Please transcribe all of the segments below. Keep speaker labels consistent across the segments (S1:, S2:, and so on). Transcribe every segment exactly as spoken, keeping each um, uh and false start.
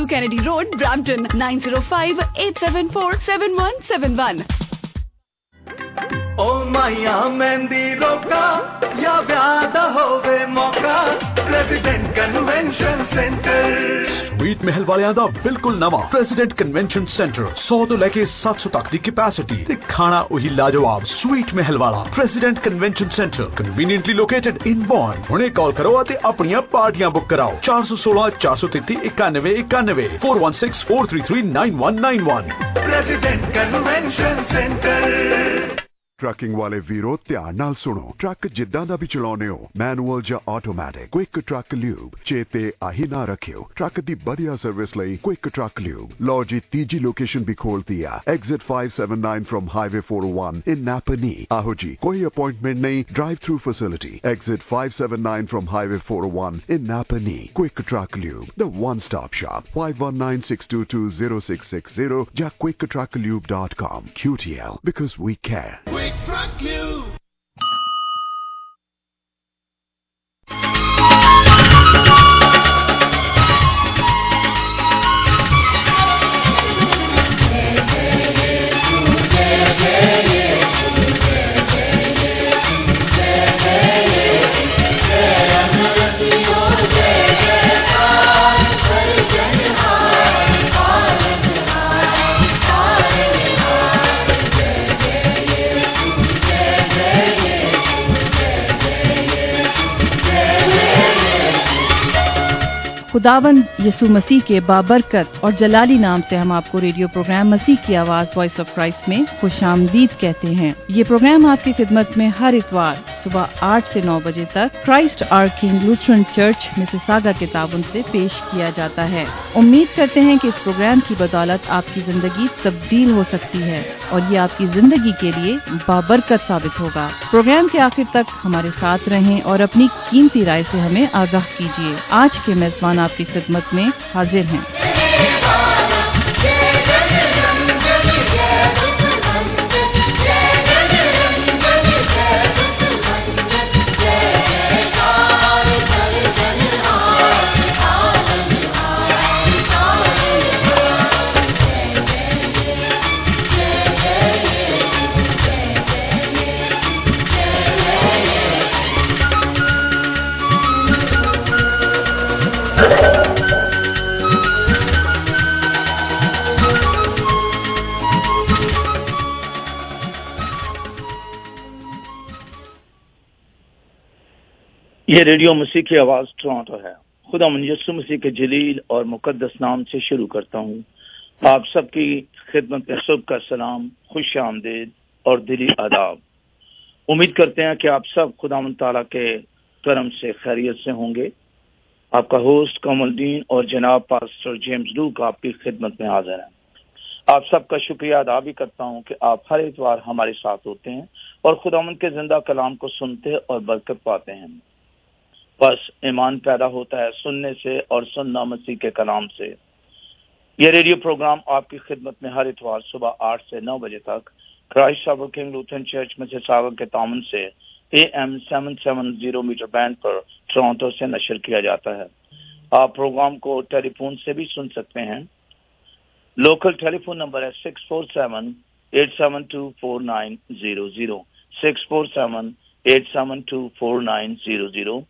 S1: Kennedy Road, Brampton, nine zero five, eight seven four, seven one seven one.
S2: ओ माया मेहंदी रोका या व्याद होवे मौका president convention centre
S3: sweet महल वालियां दा बिल्कुल नवा प्रेसिडेंट कन्वेंशन सेंटर सौ तो लेके सात सौ तक दी कैपेसिटी ते खाना वही लाजवाब स्वीट महल वाला president convention centre conveniently located in Bond हुणे कॉल करो ते अपनियां पार्टियां बुक कराओ चार सौ सोलह चार सौ तैंतीस इक्यानवे इक्यानवे four one six four three three nine one nine one
S2: president convention centre.
S4: Trucking वाले वीरो ध्यान नाल सुनो ट्रक जिद्दां दा भी चलाउने हो मैनुअल ਜਾਂ ਆਟੋਮੈਟਿਕ क्विक ट्रक ल्यूब चेते आही ना रखियो ट्रक दी बढ़िया सर्विस ਲਈ क्विक ट्रक ल्यूब लो जी तीजी लोकेशन भी खोलती है exit five seventy-nine from highway four oh one in Napanee आहो जी कोई अपॉइंटमेंट नहीं drive through facility exit five seventy-nine from highway four oh one in Napanee quick truck lube the one stop shop five one nine six two two zero six six zero या quick truck lube dot com Q T L because we care
S2: Truck you.
S5: खुदावंद यसु मसीह के बाबरकत और जलाली नाम से हम आपको radio programme मसीह की आवाज voice of Christ में खुशामदीद कहते हैं। ये प्रोग्राम आपकी खिदमत में हर इतवार सुबह आठ से नौ बजे तक Christ our King Lutheran church Mississauga के ताबन से पेश किया जाता है। उम्मीद करते हैं कि इस प्रोग्राम की बदौलत आपकी जिंदगी तब्दील हो सकती है और ये आपकी जिंदगी के लिए बाबरकत साबित होगा। प्रोग्राम के आखिर तक हमारे साथ रहें और अपनी कीमती राय से हमें आगाह कीजिए। आज के मेजबान आपकी खिदमत में हाजिर हैं।
S6: ये रेडियो मसीह की आवाज टोरंटो है। खुदा यीशु मसीह के जलील और मुकद्दस नाम से शुरू करता हूँ। आप सबकी खिदमत में सुबह का सलाम, खुश आमदीद और दिली आदाब। उम्मीद करते हैं कि आप सब खुदावंद ताला के करम से खैरियत से होंगे। आपका होस्ट कमलदीन और जनाब पास्टर जेम्स लूक आपकी खिदमत में हाजिर हैं। आप सबका शुक्रिया अदा भी करता हूँ कि आप हर इतवार हमारे साथ होते हैं और खुदावंद के जिंदा कलाम को सुनते और बरकत पाते हैं। बस ईमान पैदा होता है सुनने से और सुनना मसीह के कलाम से। यह रेडियो प्रोग्राम आपकी खिदमत में हर इतवार सुबह आठ से नौ बजे तक Christ Our King Lutheran church Mississauga के तामन से A M seven seven zero metre band पर टोरंटो से नशर किया जाता है। आप प्रोग्राम को टेलीफोन से भी सुन सकते हैं। लोकल टेलीफोन नंबर है six four seven eight seven two four nine zero zero six four seven eight seven two four nine zero zero.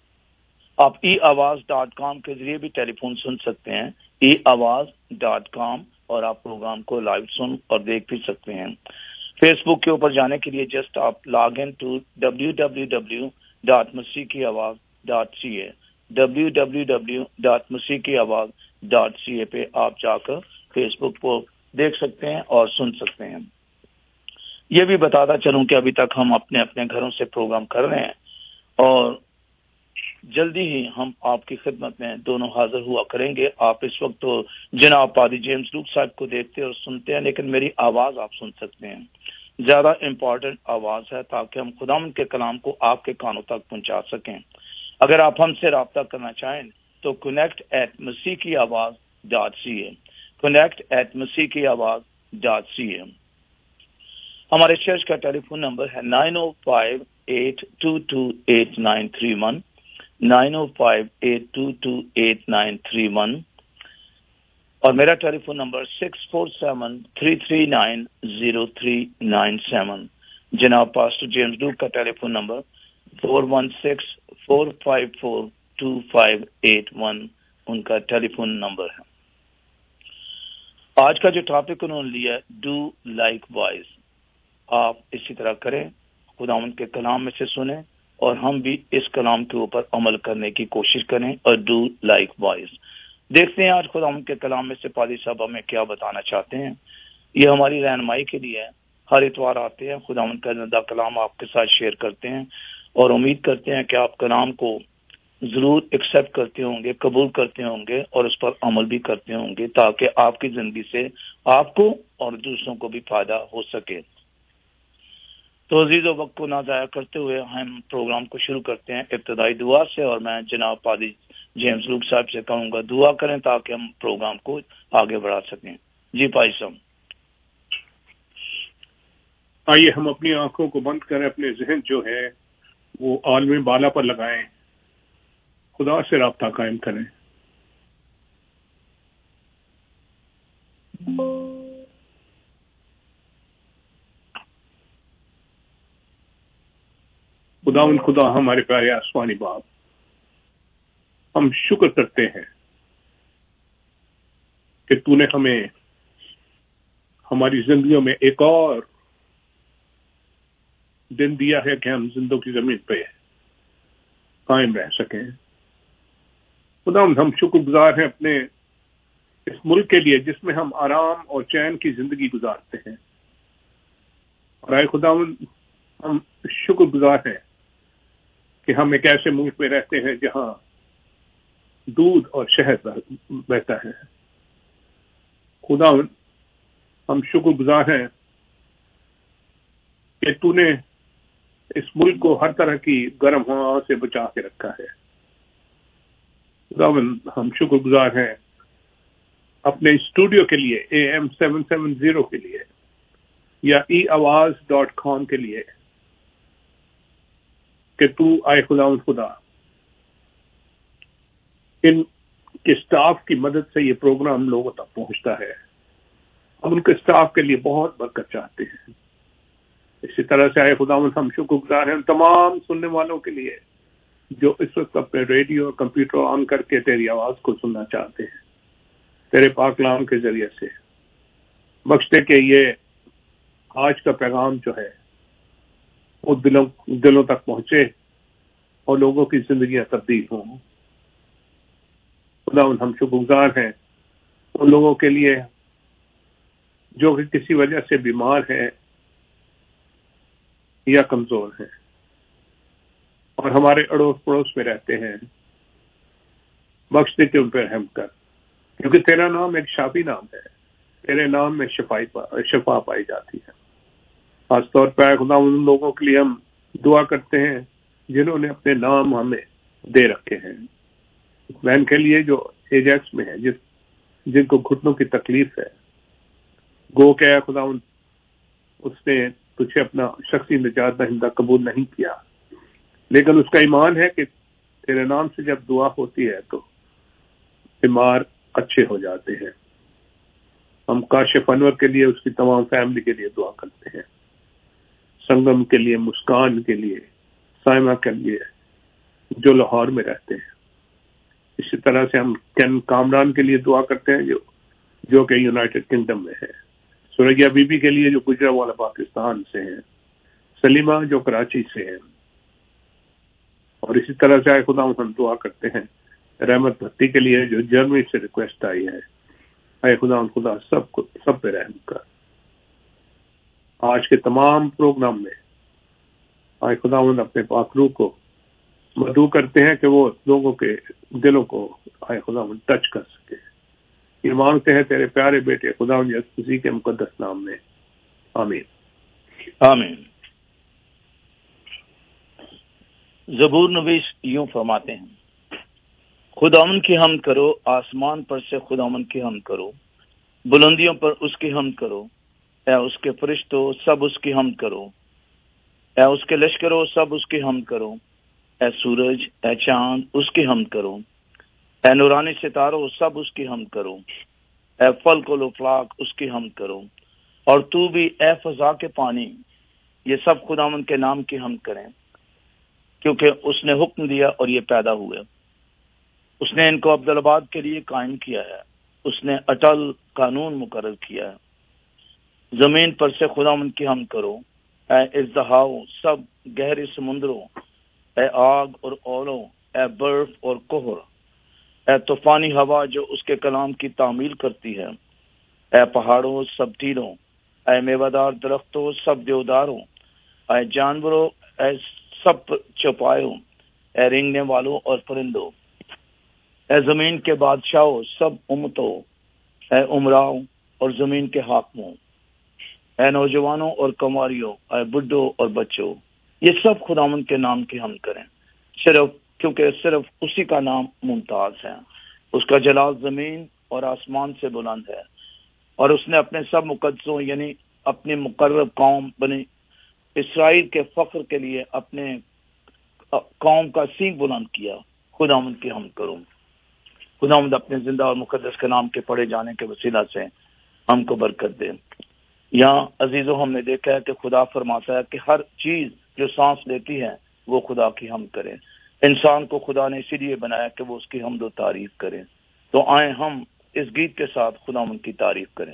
S6: आप ई आवाज डॉट कॉम के जरिए भी टेलीफोन सुन सकते हैं, ई आवाज डॉट कॉम, और आप प्रोग्राम को लाइव सुन और देख भी सकते हैं। फेसबुक के ऊपर जाने के लिए जस्ट आप log in to W W W dot Masih ki Awaz dot C A W W W dot Masih ki Awaz dot C ए पे आप जाकर फेसबुक को देख सकते हैं और सुन सकते हैं। ये भी बताता चलूं कि अभी तक हम अपने अपने घरों से प्रोग्राम कर रहे हैं और जल्दी ही हम आपकी खिदमत में दोनों हाजिर हुआ करेंगे। आप इस वक्त तो जनाब पादी जेम्स लूक साहब को देखते और सुनते हैं, लेकिन मेरी आवाज आप सुन सकते हैं। ज्यादा इम्पोर्टेंट आवाज है ताकि हम खुदावंद के कलाम को आपके कानों तक पहुंचा सकें। अगर आप हमसे राब्ता करना चाहें तो connect at Masih ki Awaz dot C A connect at Masih ki Awaz dot C A. हमारे चर्च का टेलीफोन नंबर है nine oh five eight two two eight nine three one nine oh five eight two two eight nine three one. اور میرا telephone number six four seven three three nine zero three nine seven. جناب pastor James Duke کا telephone number four one six four five four to five eight one ان کا telephone number ہے. آج کا جو topic انہوں نے لیا ہے ڈو لائک وائز. آپ اسی طرح کریں, خداوند کے کلام میں سے سنیں اور ہم بھی اس کلام کے اوپر عمل کرنے کی کوشش کریں اور ڈو لائک وائز. دیکھتے ہیں آج خداوند کے کلام میں سے پادری صاحب ہمیں کیا بتانا چاہتے ہیں. یہ ہماری رہنمائی کے لیے ہے. ہر اتوار آتے ہیں, خداوند کا زندہ کلام آپ کے ساتھ شیئر کرتے ہیں اور امید کرتے ہیں کہ آپ کلام کو ضرور ایکسیپٹ کرتے ہوں گے, قبول کرتے ہوں گے اور اس پر عمل بھی کرتے ہوں گے تاکہ آپ کی زندگی سے آپ کو اور دوسروں کو بھی فائدہ ہو سکے. تو عزیز و وقت کو نہ ضائع کرتے ہوئے ہم پروگرام کو شروع کرتے ہیں ابتدائی دعا سے, اور میں جناب پادری جیمز لوک صاحب سے کہوں گا دعا کریں تاکہ ہم پروگرام کو آگے بڑھا سکیں. جی پادری صاحب.
S7: آئیے ہم اپنی آنکھوں کو بند کریں, اپنے ذہن جو ہے وہ عالم بالا پر لگائیں, خدا سے رابطہ قائم کریں. خدا ان خدا ہمارے پیارے آسمانی باپ, ہم شکر کرتے ہیں کہ تو نے ہمیں ہماری زندگیوں میں ایک اور دن دیا ہے کہ ہم زندگی کی زمین پہ قائم رہ سکیں. خدا ہم شکر گزار ہیں اپنے اس ملک کے لیے جس میں ہم آرام اور چین کی زندگی گزارتے ہیں, اور اے خدا ہم شکر گزار ہیں کہ ہم ایک ایسے ملک میں رہتے ہیں جہاں دودھ اور شہد بہتا ہے. خدا ہم شکر گزار ہیں کہ تو نے اس ملک کو ہر طرح کی گرم ہوا سے بچا کے رکھا ہے. خدا ہم شکر گزار ہیں اپنے اسٹوڈیو کے لیے, A M seven seven zero کے لیے یا ای آواز ڈاٹ کام کے لیے کہ تو آئے خدا خدا ان کے اسٹاف کی مدد سے یہ پروگرام لوگوں تک پہنچتا ہے. ہم ان کے اسٹاف کے لیے بہت برکت چاہتے ہیں. اسی طرح سے آئے خدا ہم شکر گزار ہیں ان تمام سننے والوں کے لیے جو اس وقت اپنے ریڈیو اور کمپیوٹر آن کر کے تیری آواز کو سننا چاہتے ہیں تیرے پاک کلام کے ذریعے سے. بخش دے کہ یہ آج کا پیغام جو ہے وہ دلوں دلوں تک پہنچے اور لوگوں کی زندگیاں تبدیل ہوں. خدا ہم شکر گزار ہیں ان لوگوں کے لیے جو کہ کسی وجہ سے بیمار ہیں یا کمزور ہیں اور ہمارے اڑوس پڑوس میں رہتے ہیں. بخش دے کہ ان پہ رحم کر, کیونکہ تیرا نام ایک شافی نام ہے, تیرے نام میں شفائی شفا پائی جاتی ہے. خاص طور پہ خدا ان لوگوں کے لیے ہم دعا کرتے ہیں جنہوں نے اپنے نام ہمیں دے رکھے ہیں. بہن کے لیے جو ایجیکس میں ہے, جس جن کو گھٹنوں کی تکلیف ہے, گو کہ خدا اس نے تجھے اپنا شخصی نجات دہندہ قبول نہیں کیا, لیکن اس کا ایمان ہے کہ تیرے نام سے جب دعا ہوتی ہے تو بیمار اچھے ہو جاتے ہیں. ہم کاشف انور کے لیے, اس کی تمام فیملی کے لیے دعا کرتے ہیں, سنگم کے لیے, مسکان کے لیے, سائمہ کے لیے جو لاہور میں رہتے ہیں. اسی طرح سے ہم کین کامران کے لیے دعا کرتے ہیں جو جو کہ یونائٹڈ کنگڈم میں ہے, سوریا بی بی کے لیے جو گجرا والا پاکستان سے ہیں, سلیمہ جو کراچی سے ہیں, اور اسی طرح سے آئے خدا ہم دعا کرتے ہیں رحمت بھتی کے لیے جو جرمنی سے ریکویسٹ آئی ہے. اے خدا خدا سب کو سب پہ رحم کر. آج کے تمام پروگرام میں آئے خدا اپنے پاک روح کو مدعو کرتے ہیں کہ وہ لوگوں کے دلوں کو آئے خدا ٹچ کر سکے. یہ مانگتے ہیں تیرے پیارے بیٹے خدا یسوع مسیح کے مقدس نام میں, آمین
S6: آمین. زبور نویس یوں فرماتے ہیں, خداوند کی حمد کرو, آسمان پر سے خداوند کی حمد کرو, بلندیوں پر اس کی حمد کرو, اے اس کے فرشتوں سب اس کی حمد کرو, اے اس کے لشکروں سب اس کی حمد کرو, اے سورج اے چاند اس کی حمد کرو, اے نورانی ستاروں سب اس کی حمد کرو, اے فلک و افلاک اس کی حمد کرو، اور تو بھی اے فضا کے پانی، یہ سب خداوند کے نام کی حمد کریں، کیونکہ اس نے حکم دیا اور یہ پیدا ہوئے، اس نے ان کو عبدالآباد کے لیے قائم کیا ہے، اس نے اٹل قانون مقرر کیا ہے۔ زمین پر سے خداوند کی حمد کرو، اے اژدہاؤ سب گہرے سمندروں، اے آگ اور اولو، اے برف اور کوہر، اے طوفانی ہوا جو اس کے کلام کی تعمیل کرتی ہے، اے پہاڑوں سب ٹیلوں، اے میوہ درختوں سب دیوداروں، اے جانوروں اے سب چوپایوں، اے رینگنے والوں اور پرندوں، اے زمین کے بادشاہوں سب امتوں، اے عمراؤں اور زمین کے حاکموں، اے نوجوانوں اور کنواریوں، اے بڈھوں اور بچوں، یہ سب خداوند کے نام کی حمد کریں، صرف کیونکہ صرف اسی کا نام ممتاز ہے، اس کا جلال زمین اور آسمان سے بلند ہے، اور اس نے اپنے سب مقدسوں یعنی اپنی مقرب قوم بنی اسرائیل کے فخر کے لیے اپنے قوم کا سینگ بلند کیا۔ خداوند کی حمد کروں۔ خداوند اپنے زندہ اور مقدس کے نام کے پڑھے جانے کے وسیلہ سے ہم کو برکت دے۔ یہاں عزیزوں ہم نے دیکھا ہے کہ خدا فرماتا ہے کہ ہر چیز جو سانس لیتی ہے وہ خدا کی حمد کرے۔ انسان کو خدا نے اسی لیے بنایا کہ وہ اس کی حمد و تعریف کرے۔ تو آئیں ہم اس گیت کے ساتھ خداوند کی تعریف کریں۔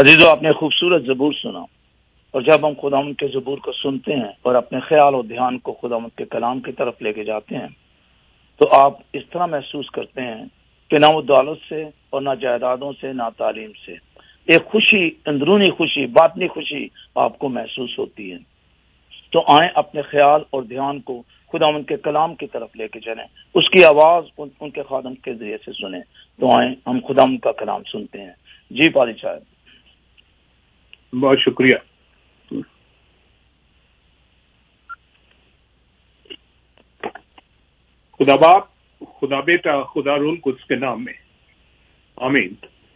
S6: عزیزو، آپ نے خوبصورت زبور سنا، اور جب ہم خداوند کے زبور کو سنتے ہیں اور اپنے خیال و دھیان کو خداوند کے کلام کی طرف لے کے جاتے ہیں تو آپ اس طرح محسوس کرتے ہیں کہ نہ وہ دولت سے اور نہ جائیدادوں سے نہ تعلیم سے، ایک خوشی، اندرونی خوشی، باطنی خوشی آپ کو محسوس ہوتی ہے۔ تو آئیں اپنے خیال اور دھیان کو خداوند کے کلام کی طرف لے کے چلیں، اس کی آواز ان, ان کے خادم کے ذریعے سے سنیں۔ تو آئیں ہم خداوند کا کلام سنتے ہیں۔ جی پالی صاحب۔
S7: بہت شکریہ۔ خدا باپ، خدا بیٹا، خدا روح القدس کے نام میں آمین۔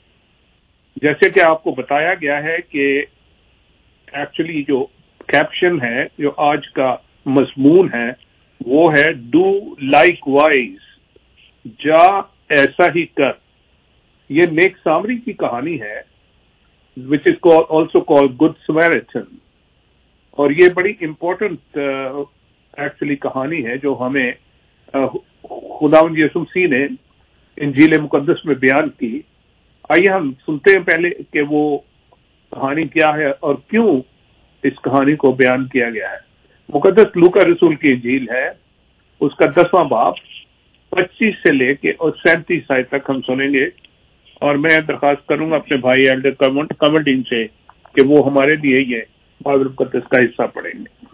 S7: جیسے کہ آپ کو بتایا گیا ہے کہ ایکچولی جو کیپشن ہے، جو آج کا مضمون ہے، وہ ہے ڈو لائک وائز، جا ایسا ہی کر۔ یہ نیک سامری کی کہانی ہے which is called also called Good Samaritan، اور یہ بڑی امپورٹنٹ ایکچولی کہانی ہے جو ہمیں خداوند یسوع مسیح نے انجیل مقدس میں بیان کی۔ آئیے ہم سنتے ہیں پہلے کہ وہ کہانی کیا ہے اور کیوں اس کہانی کو بیان کیا گیا ہے۔ مقدس لوکا رسول کی انجیل ہے، اس کا دسواں باب پچیس سے لے کے اور سینتیس آیت تک ہم سنیں گے، اور میں درخواست کروں گا اپنے بھائی ایلڈر کمنٹین سے کہ وہ ہمارے لیے یہ بائبل مقدس کا حصہ پڑھیں گے۔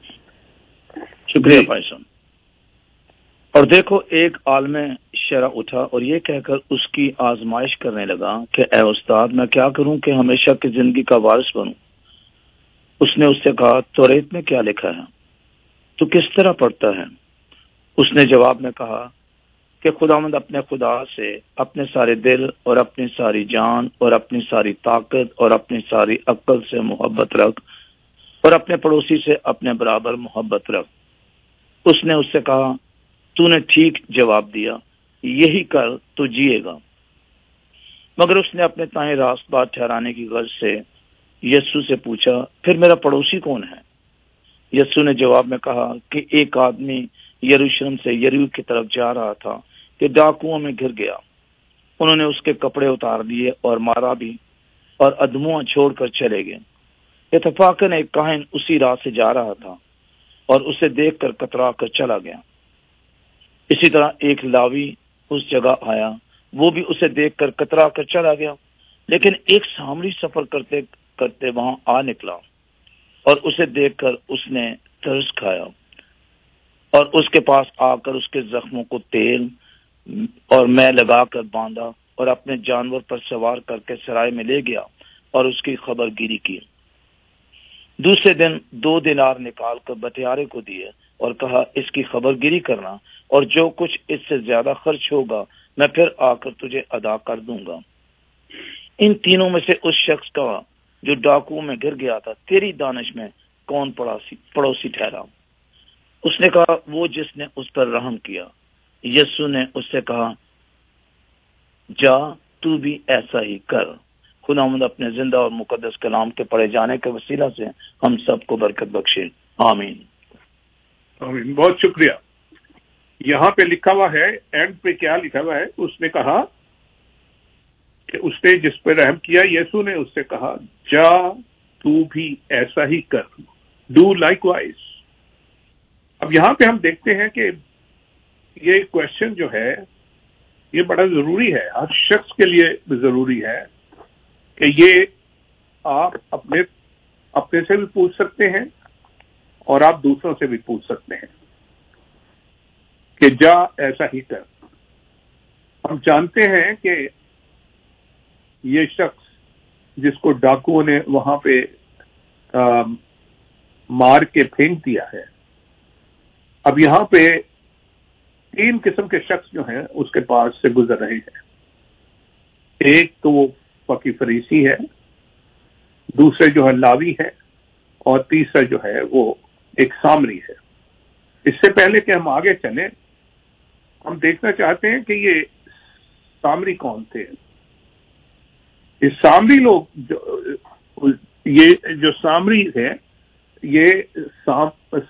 S6: شکریہ بھائی صاحب۔ اور دیکھو، ایک عالم شرع اٹھا اور یہ کہہ کر اس کی آزمائش کرنے لگا کہ اے استاد، میں کیا کروں کہ ہمیشہ کی زندگی کا وارث بنوں؟ اس نے اس سے کہا، توریت میں کیا لکھا ہے؟ تو کس طرح پڑھتا ہے؟ اس نے جواب میں کہا کہ خداوند اپنے خدا سے اپنے سارے دل اور اپنی ساری جان اور اپنی ساری طاقت اور اپنی ساری عقل سے محبت رکھ، اور اپنے پڑوسی سے اپنے برابر محبت رکھ۔ اس نے اس سے کہا، تو نے ٹھیک جواب دیا، یہی کر تو جیے گا۔ مگر اس نے اپنے تائیں راست بات ٹھہرانے کی غرض سے یسوع سے پوچھا، پھر میرا پڑوسی کون ہے؟ یسوع نے جواب میں کہا کہ ایک آدمی یروشلم سے یریحو کی طرف جا رہا تھا کہ ڈاکوؤں میں گر گیا۔ انہوں نے اس کے کپڑے اتار دیے اور مارا بھی، اور ادموا چھوڑ کر چلے گئے۔ اتفاقاً ایک کاہن اسی راہ سے جا رہا تھا اور اسے دیکھ کر کترا کر چلا گیا۔ اسی طرح ایک لاوی اس جگہ آیا، وہ بھی اسے دیکھ کر کترا کر چلا گیا۔ لیکن ایک سامری سفر کرتے کرتے وہاں آ نکلا اور اسے دیکھ کر اس نے ترس کھایا، اور اس کے پاس آ کر اس کے زخموں کو تیل اور میں لگا کر باندھا، اور اپنے جانور پر سوار کر کے سرائے میں لے گیا اور اس کی خبر گیری کی۔ دوسرے دن دو دینار نکال کر بٹیارے کو دیے اور کہا، اس کی خبر گیری کرنا، اور جو کچھ اس سے زیادہ خرچ ہوگا میں پھر آ کر تجھے ادا کر دوں گا۔ ان تینوں میں سے اس شخص کا جو ڈاکو میں گر گیا تھا تیری دانش میں کون پڑوسی پڑوسی ٹھہرا؟ اس نے کہا، وہ جس نے اس پر رحم کیا۔ یسوع نے اس سے کہا، جا تو بھی ایسا ہی کر۔ خداوند اپنے زندہ اور مقدس کلام کے پڑھے جانے کے وسیلہ سے ہم سب کو برکت بخشے، آمین۔
S7: آمین، بہت شکریہ۔ یہاں پہ لکھا ہوا ہے، اینڈ پہ کیا لکھا ہوا ہے؟ اس نے کہا کہ اس نے جس پہ رحم کیا، یسوع نے اس سے کہا، جا تو بھی ایسا ہی کر، ڈو لائک وائز۔ اب یہاں پہ ہم دیکھتے ہیں کہ یہ کوشچن جو ہے یہ بڑا ضروری ہے، ہر شخص کے لیے ضروری ہے کہ یہ آپ اپنے اپنے سے بھی پوچھ سکتے ہیں اور آپ دوسروں سے بھی پوچھ سکتے ہیں کہ جا ایسا ہی کر۔ ہم جانتے ہیں کہ یہ شخص جس کو ڈاکوؤں نے وہاں پہ آ, مار کے پھینک دیا ہے، اب یہاں پہ تین قسم کے شخص جو ہیں اس کے پاس سے گزر رہے ہیں۔ ایک تو وہ فقی فریسی ہے، دوسرے جو ہے لاوی ہے، اور تیسرا جو ہے وہ ایک سامری ہے۔ اس سے پہلے کہ ہم آگے چلیں، ہم دیکھنا چاہتے ہیں کہ یہ سامری کون تھے۔ یہ سامری لوگ جو یہ جو سامری ہے، یہ سام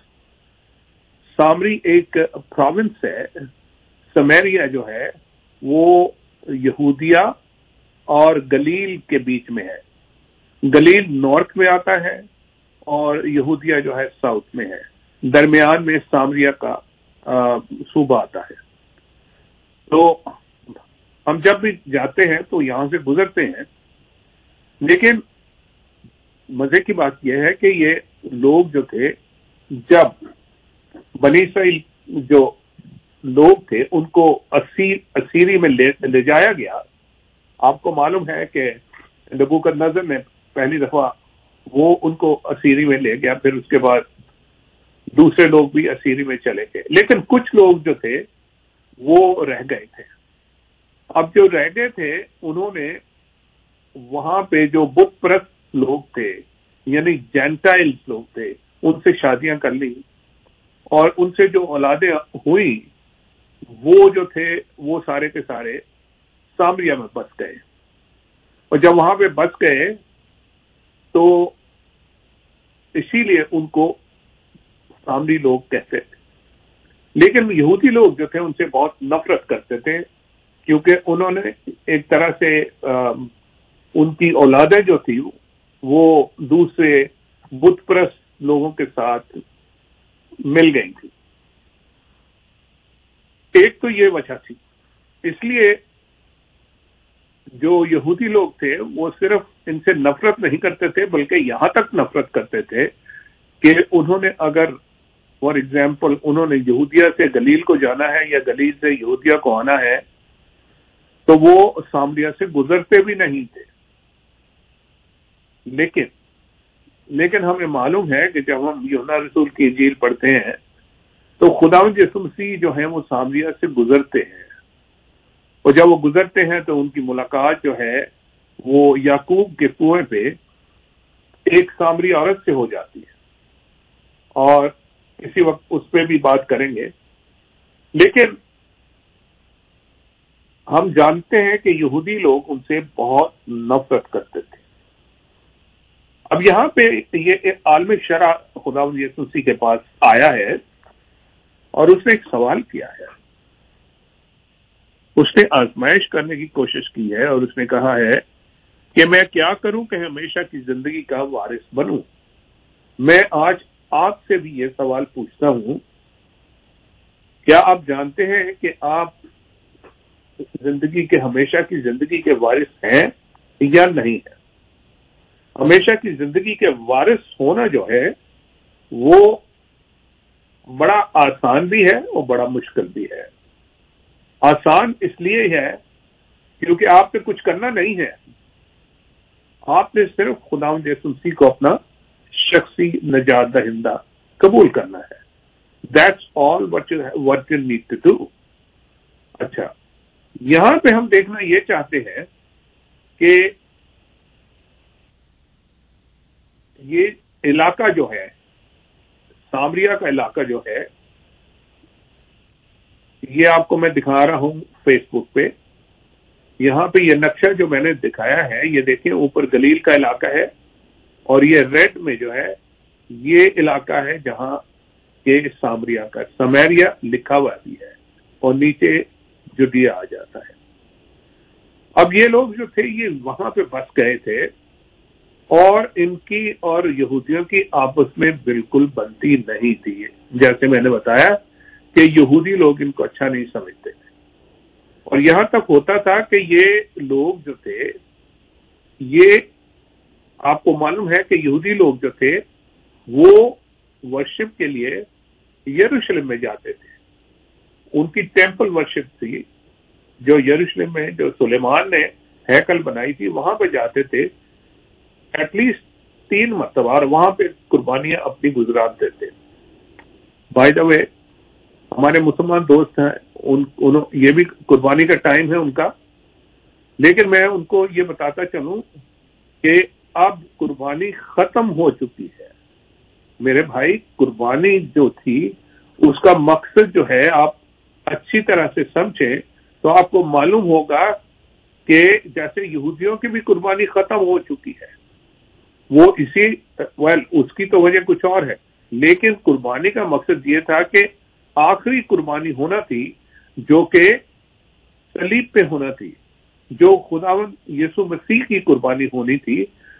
S7: سامری ایک پروونس ہے۔ سمیریا جو ہے وہ یہودیہ اور گلیل کے بیچ میں ہے۔ گلیل نارتھ میں آتا ہے اور یہودیہ جو ہے ساؤتھ میں ہے، درمیان میں سامریہ کا صوبہ آتا ہے. تو ہم جب بھی جاتے ہیں تو یہاں سے گزرتے ہیں، لیکن مزے کی بات یہ ہے کہ یہ لوگ جو تھے، جب بنی اسرائیل جو لوگ تھے ان کو اسیر اسیری میں لے, لے جایا گیا. آپ کو معلوم ہے کہ نبوکدنضر نے پہلی دفعہ وہ ان کو اسیری میں لے گیا، پھر اس کے بعد دوسرے لوگ بھی اسیری میں چلے گئے، لیکن کچھ لوگ جو تھے وہ رہ گئے تھے. اب جو رہ گئے تھے انہوں نے وہاں پہ جو بت پرست لوگ تھے، یعنی جینٹائلز لوگ تھے، ان سے شادیاں کر لی اور ان سے جو اولادیں ہوئی وہ جو تھے وہ سارے کے سارے سامریہ میں بس گئے. اور جب وہاں پہ بس گئے تو اسی لیے ان کو سامری لوگ کہتے تھے. لیکن یہودی لوگ جو تھے ان سے بہت نفرت کرتے تھے، کیونکہ انہوں نے ایک طرح سے ان کی اولادیں جو تھی وہ دوسرے بت پرست لوگوں کے ساتھ مل گئی تھی. ایک تو یہ وجہ تھی، اس لیے جو یہودی لوگ تھے وہ صرف ان سے نفرت نہیں کرتے تھے بلکہ یہاں تک نفرت کرتے تھے کہ انہوں نے اگر فار ایگزامپل انہوں نے یہودیہ سے گلیل کو جانا ہے یا گلیل سے یہودیہ کو آنا ہے تو وہ سامریہ سے گزرتے بھی نہیں تھے. لیکن لیکن ہمیں معلوم ہے کہ جب ہم یوحنا رسول کی انجیل پڑھتے ہیں تو خداوند یسوع مسیح جو ہیں وہ سامریہ سے گزرتے ہیں، اور جب وہ گزرتے ہیں تو ان کی ملاقات جو ہے وہ یعقوب کے کنویں پہ ایک سامری عورت سے ہو جاتی ہے، اور اسی وقت اس پہ بھی بات کریں گے. لیکن ہم جانتے ہیں کہ یہودی لوگ ان سے بہت نفرت کرتے تھے. اب یہاں پہ یہ عالم شرع خداوند یسوع مسیح کے پاس آیا ہے اور اس نے ایک سوال کیا ہے. اس نے آزمائش کرنے کی کوشش کی ہے اور اس نے کہا ہے کہ میں کیا کروں کہ ہمیشہ کی زندگی کا وارث بنوں. میں آج آپ سے بھی یہ سوال پوچھتا ہوں، کیا آپ جانتے ہیں کہ آپ زندگی کے ہمیشہ کی زندگی کے وارث ہیں یا نہیں ہیں؟ ہمیشہ کی زندگی کے وارث ہونا جو ہے وہ بڑا آسان بھی ہے اور بڑا مشکل بھی ہے. آسان اس لیے ہے کیونکہ آپ پہ کچھ کرنا نہیں ہے، آپ نے صرف خداوند یسوع مسیح کو اپنا شخصی نجات دہندہ قبول کرنا ہے. That's all what what you need to do. اچھا، یہاں پہ ہم دیکھنا یہ چاہتے ہیں کہ یہ علاقہ جو ہے، سامریہ کا علاقہ جو ہے، یہ آپ کو میں دکھا رہا ہوں فیس بک پہ. یہاں پہ یہ نقشہ جو میں نے دکھایا ہے، یہ دیکھیں اوپر گلیل کا علاقہ ہے اور یہ ریڈ میں جو ہے یہ علاقہ ہے جہاں یہ سامریہ کا سمیریا لکھا ہوا بھی ہے اور نیچے جودیا آ جاتا ہے. اب یہ لوگ جو تھے یہ وہاں پہ بس گئے تھے اور ان کی اور یہودیوں کی آپس میں بالکل بنتی نہیں تھی. جیسے میں نے بتایا کہ یہودی لوگ ان کو اچھا نہیں سمجھتے تھے، اور یہاں تک ہوتا تھا کہ یہ لوگ جو تھے، یہ آپ کو معلوم ہے کہ یہودی لوگ جو تھے وہ ورشپ کے لیے یروشلم میں جاتے تھے. ان کی ٹیمپل ورشپ تھی جو یروشلم میں جو سلیمان نے ہیکل بنائی تھی، وہاں پہ جاتے تھے ایٹ لیسٹ تین مرتبہ، اور وہاں پہ قربانیاں اپنی گزراتے تھے. بائی دا وے ہمارے مسلمان دوست ہیں، ان, انہوں یہ بھی قربانی کا ٹائم ہے ان کا، لیکن میں ان کو یہ بتاتا چلوں کہ اب قربانی ختم ہو چکی ہے. میرے بھائی، قربانی جو تھی اس کا مقصد جو ہے آپ اچھی طرح سے سمجھیں تو آپ کو معلوم ہوگا کہ جیسے یہودیوں کی بھی قربانی ختم ہو چکی ہے، وہ اسی ویل اس کی تو وجہ کچھ اور ہے، لیکن قربانی کا مقصد یہ تھا کہ آخری قربانی ہونا تھی جو کہ صلیب پہ ہونا تھی، جو خداوند یسوع مسیح کی قربانی ہونی تھی.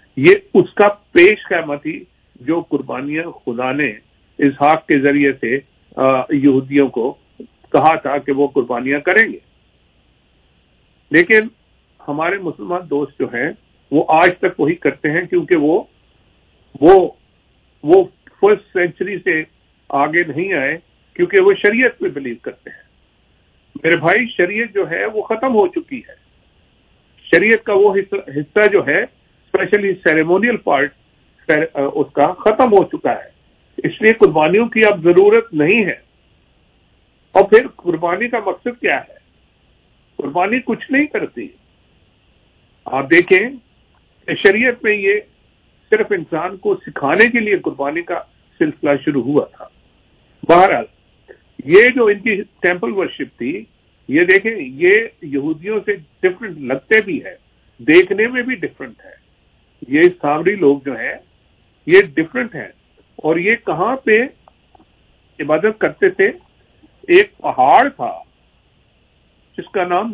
S7: یہ اس کا پیش خیمہ تھی جو قربانیاں خدا نے اسحاق کے ذریعے سے یہودیوں کو کہا تھا کہ وہ قربانیاں کریں گے. لیکن ہمارے مسلمان دوست جو ہیں وہ آج تک وہی کرتے ہیں, کیونکہ وہ وہ وہ فرسٹ سینچری سے آگے نہیں آئے, کیونکہ وہ شریعت میں بلیو کرتے ہیں. میرے بھائی, شریعت جو ہے وہ ختم ہو چکی ہے. شریعت کا وہ حصہ جو ہے اسپیشلی سیریمونیل پارٹ اس کا ختم ہو چکا ہے, اس لیے قربانیوں کی اب ضرورت نہیں ہے. اور پھر قربانی کا مقصد کیا ہے؟ قربانی کچھ نہیں کرتی. آپ دیکھیں کہ شریعت میں یہ صرف انسان کو سکھانے کے لیے قربانی کا سلسلہ شروع ہوا تھا. بہرحال یہ جو ان کی ٹیمپل ورشپ تھی, یہ دیکھیں یہ یہودیوں سے ڈفرنٹ لگتے بھی ہے, دیکھنے میں بھی ڈفرنٹ ہے. یہ سامری لوگ جو ہیں یہ ڈفرنٹ ہیں. اور یہ کہاں پہ عبادت کرتے تھے؟ ایک پہاڑ تھا جس کا نام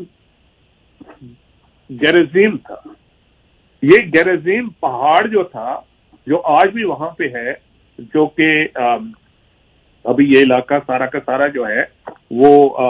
S7: گیرزیم تھا. یہ گیرزیم پہاڑ جو تھا, جو آج بھی وہاں پہ ہے, جو کہ ابھی یہ علاقہ سارا کا سارا جو ہے وہ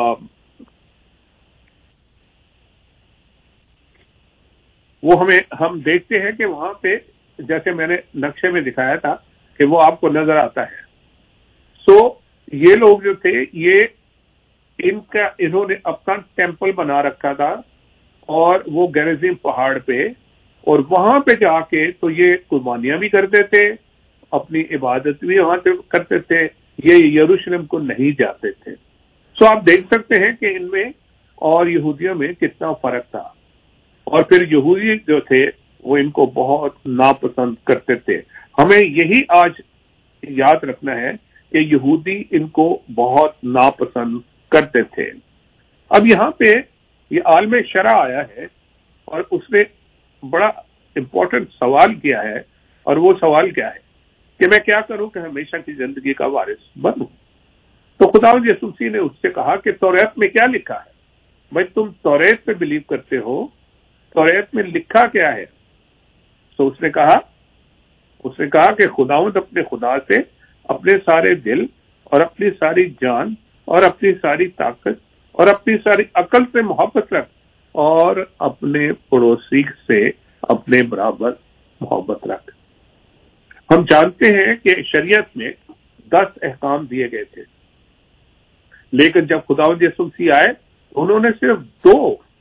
S7: وہ ہمیں ہم دیکھتے ہیں کہ وہاں پہ جیسے میں نے نقشے میں دکھایا تھا کہ وہ آپ کو نظر آتا ہے. سو یہ لوگ جو تھے یہ ان کا انہوں نے اپنا ٹیمپل بنا رکھا تھا, اور وہ گیرزیم پہاڑ پہ, اور وہاں پہ جا کے تو یہ قربانیاں بھی کرتے تھے, اپنی عبادت بھی وہاں سے کرتے تھے. یہ یروشلم کو نہیں جاتے تھے. سو آپ دیکھ سکتے ہیں کہ ان میں اور یہودیوں میں کتنا فرق تھا. اور پھر یہودی جو تھے وہ ان کو بہت ناپسند کرتے تھے. ہمیں یہی آج یاد رکھنا ہے کہ یہودی ان کو بہت ناپسند کرتے تھے. اب یہاں پہ یہ عالم شرع آیا ہے اور اس نے بڑا امپورٹنٹ سوال کیا ہے, اور وہ سوال کیا ہے کہ میں کیا کروں کہ ہمیشہ کی زندگی کا وارث بنوں. تو خداوند یسوع مسیح نے اس سے کہا کہ توریت میں کیا لکھا ہے؟ بھائی تم توریت پہ بلیو کرتے ہو, توریت میں لکھا کیا ہے؟ تو اس نے کہا اس نے کہا کہ خداوند اپنے خدا سے اپنے سارے دل اور اپنی ساری جان اور اپنی ساری طاقت اور اپنی ساری عقل سے محبت رکھ, اور اپنے پڑوسی سے اپنے برابر محبت رکھ. ہم جانتے ہیں کہ شریعت میں دس احکام دیے گئے تھے, لیکن جب خداوند یسوع مسیح آئے تو انہوں نے صرف دو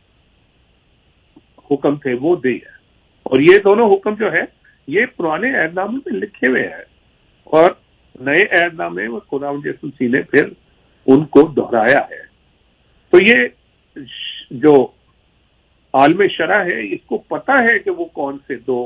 S7: حکم تھے وہ دیے, اور یہ دونوں حکم جو ہے یہ پرانے عہد نامے میں لکھے ہوئے ہیں, اور نئے عہد نامے میں خداوند یسوع مسیح نے پھر ان کو دہرایا ہے. تو یہ جو عالم شرع ہے اس کو پتا ہے کہ وہ کون سے دو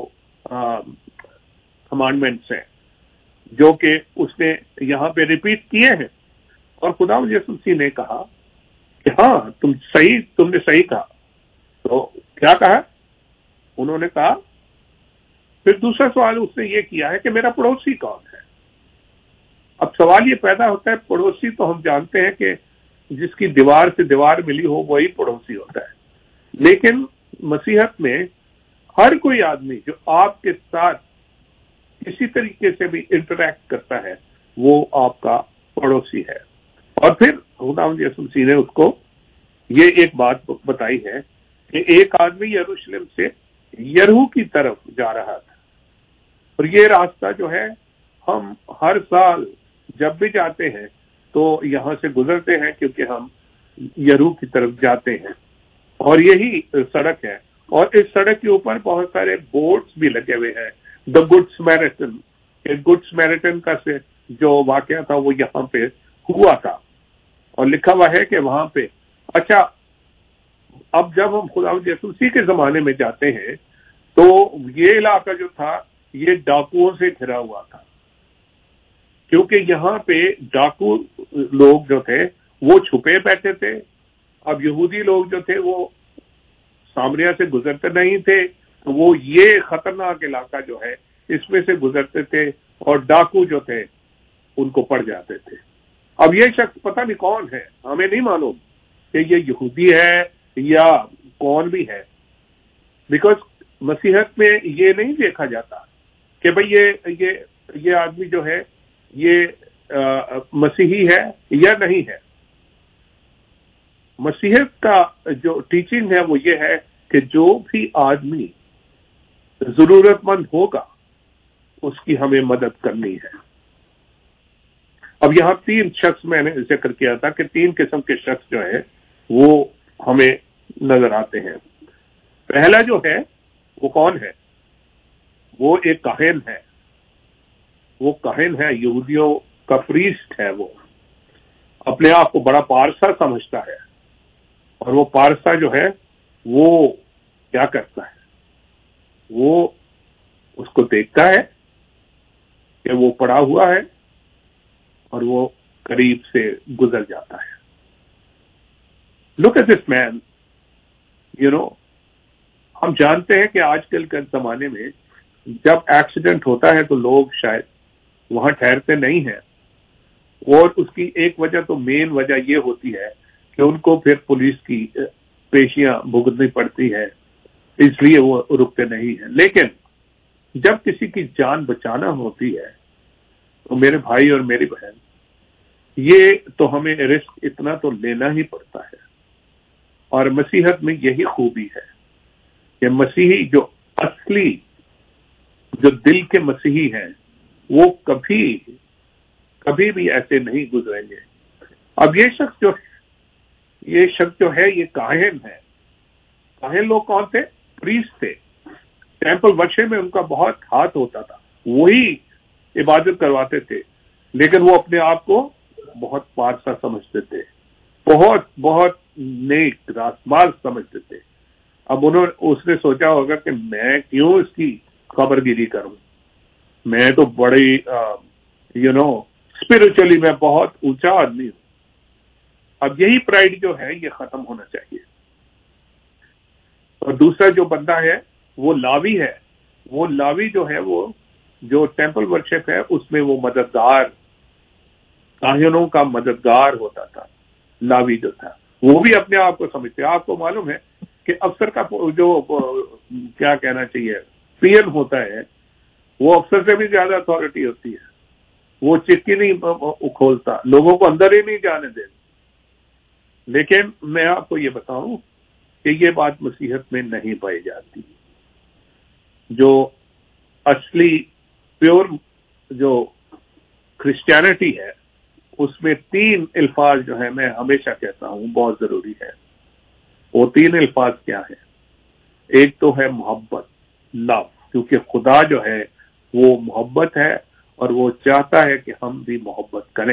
S7: کمانڈمنٹس ہیں جو کہ اس نے یہاں پہ ریپیٹ کیے ہیں. اور خداوند یسوع مسیح نے کہا کہ ہاں تم صحیح تم نے صحیح کہا. تو کیا کہا انہوں نے؟ کہا پھر دوسرا سوال اس نے یہ کیا ہے کہ میرا پڑوسی کون ہے. اب سوال یہ پیدا ہوتا ہے, پڑوسی تو ہم جانتے ہیں کہ جس کی دیوار سے دیوار ملی ہو وہی پڑوسی ہوتا ہے, لیکن مسیحت میں ہر کوئی آدمی جو آپ کے ساتھ کسی طریقے سے بھی انٹریکٹ کرتا ہے وہ آپ کا پڑوسی ہے. اور پھر خداوند یسوع مسیح نے اس کو یہ ایک بات بتائی ہے کہ ایک آدمی یروشلم سے یرہو کی طرف جا رہا تھا, اور یہ راستہ جو ہے ہم ہر سال جب بھی جاتے ہیں تو یہاں سے گزرتے ہیں, کیونکہ ہم یرہو کی طرف جاتے ہیں, اور یہی سڑک ہے. اور اس سڑک کے اوپر بہت سارے بورڈز بھی لگے ہوئے ہیں. دا گڈ سمیرٹن, گڈ سمیرٹن کا سے جو واقعہ تھا وہ یہاں پہ ہوا تھا, اور لکھا ہوا ہے کہ وہاں پہ اچھا اب جب ہم خداوند یسوع مسیح کے زمانے میں جاتے ہیں تو یہ علاقہ جو تھا یہ ڈاکوؤں سے گھرا ہوا تھا, کیونکہ یہاں پہ ڈاکو لوگ جو تھے وہ چھپے بیٹھے تھے. اب یہودی لوگ جو تھے وہ سامریہ سے گزرتے نہیں تھے, تو وہ یہ خطرناک علاقہ جو ہے اس میں سے گزرتے تھے, اور ڈاکو جو تھے ان کو پڑ جاتے تھے. اب یہ شخص پتہ نہیں کون ہے, ہمیں نہیں معلوم کہ یہ یہودی ہے یا کون بھی ہے, بیکاز मसीहत में ये नहीं देखा जाता कि भाई ये ये ये आदमी जो है ये आ, मसीही है या नहीं है। मसीहत का जो टीचिंग है वो ये है कि जो भी आदमी जरूरतमंद होगा उसकी हमें मदद करनी है। अब यहां तीन शख्स मैंने जिक्र किया था कि तीन किस्म के शख्स जो है वो हमें नजर आते हैं। पहला जो है वो कौन है? वो एक काहिन है। वो काहिन है, यहूदियों का प्रीस्ट है। वो अपने आप को बड़ा पारसा समझता है और वो पारसा जो है वो क्या करता है? वो उसको देखता है कि वो पड़ा हुआ है और वो करीब से गुजर जाता है। Look at this man, you know, हम जानते हैं कि आजकल के जमाने में जब एक्सीडेंट होता है तो लोग शायद वहां ठहरते नहीं हैं, और उसकी एक वजह तो मेन वजह ये होती है कि उनको फिर पुलिस की पेशियां भुगतनी पड़ती है, इसलिए वो रुकते नहीं हैं। लेकिन जब किसी की जान बचाना होती है तो मेरे भाई और मेरी बहन, ये तो हमें रिस्क इतना तो लेना ही पड़ता है। और मसीहत में यही खूबी है कि मसीही जो असली जो दिल के मसीही हैं वो कभी कभी भी ऐसे नहीं गुजरेंगे। अब ये शख्स जो ये शख्स जो है ये काहिन है। काहिन लोग कौन थे? प्रीस्ट थे। टेम्पल वर्शिप में उनका बहुत हाथ होता था, वही इबादत करवाते थे, लेकिन वो अपने आप को बहुत पारसा समझते थे, बहुत बहुत नेक रासमाल समझते थे। अब उन्होंने उसने सोचा होगा कि मैं क्यों इसकी खबरगिरी करूं, मैं तो बड़ी यू नो स्पिरिचुअली मैं बहुत ऊंचा आदमी हूं। अब यही प्राइड जो है ये खत्म होना चाहिए। और दूसरा जो बंदा है वो लावी है। वो लावी जो है वो जो टेम्पल वर्शिप है उसमें वो मददगार, काहिनों का मददगार होता था। लावी जो था वो भी अपने आप को समझते। आपको मालूम है कि अफसर का जो क्या कहना चाहिए पीएन होता है वो अफसर से भी ज्यादा अथॉरिटी होती है। वो चिट्ठी नहीं उखोलता, लोगों को अंदर ही नहीं जाने देता। लेकिन मैं आपको ये बताऊं कि ये बात मसीहत में नहीं पाई जाती। जो असली प्योर जो क्रिश्चियनिटी है उसमें तीन अल्फाज जो है मैं हमेशा कहता हूं बहुत जरूरी है। वो तीन अल्फाज क्या है? एक तो है मोहब्बत, लव, क्योंकि खुदा जो है वो मोहब्बत है और वो चाहता है कि हम भी मोहब्बत करें।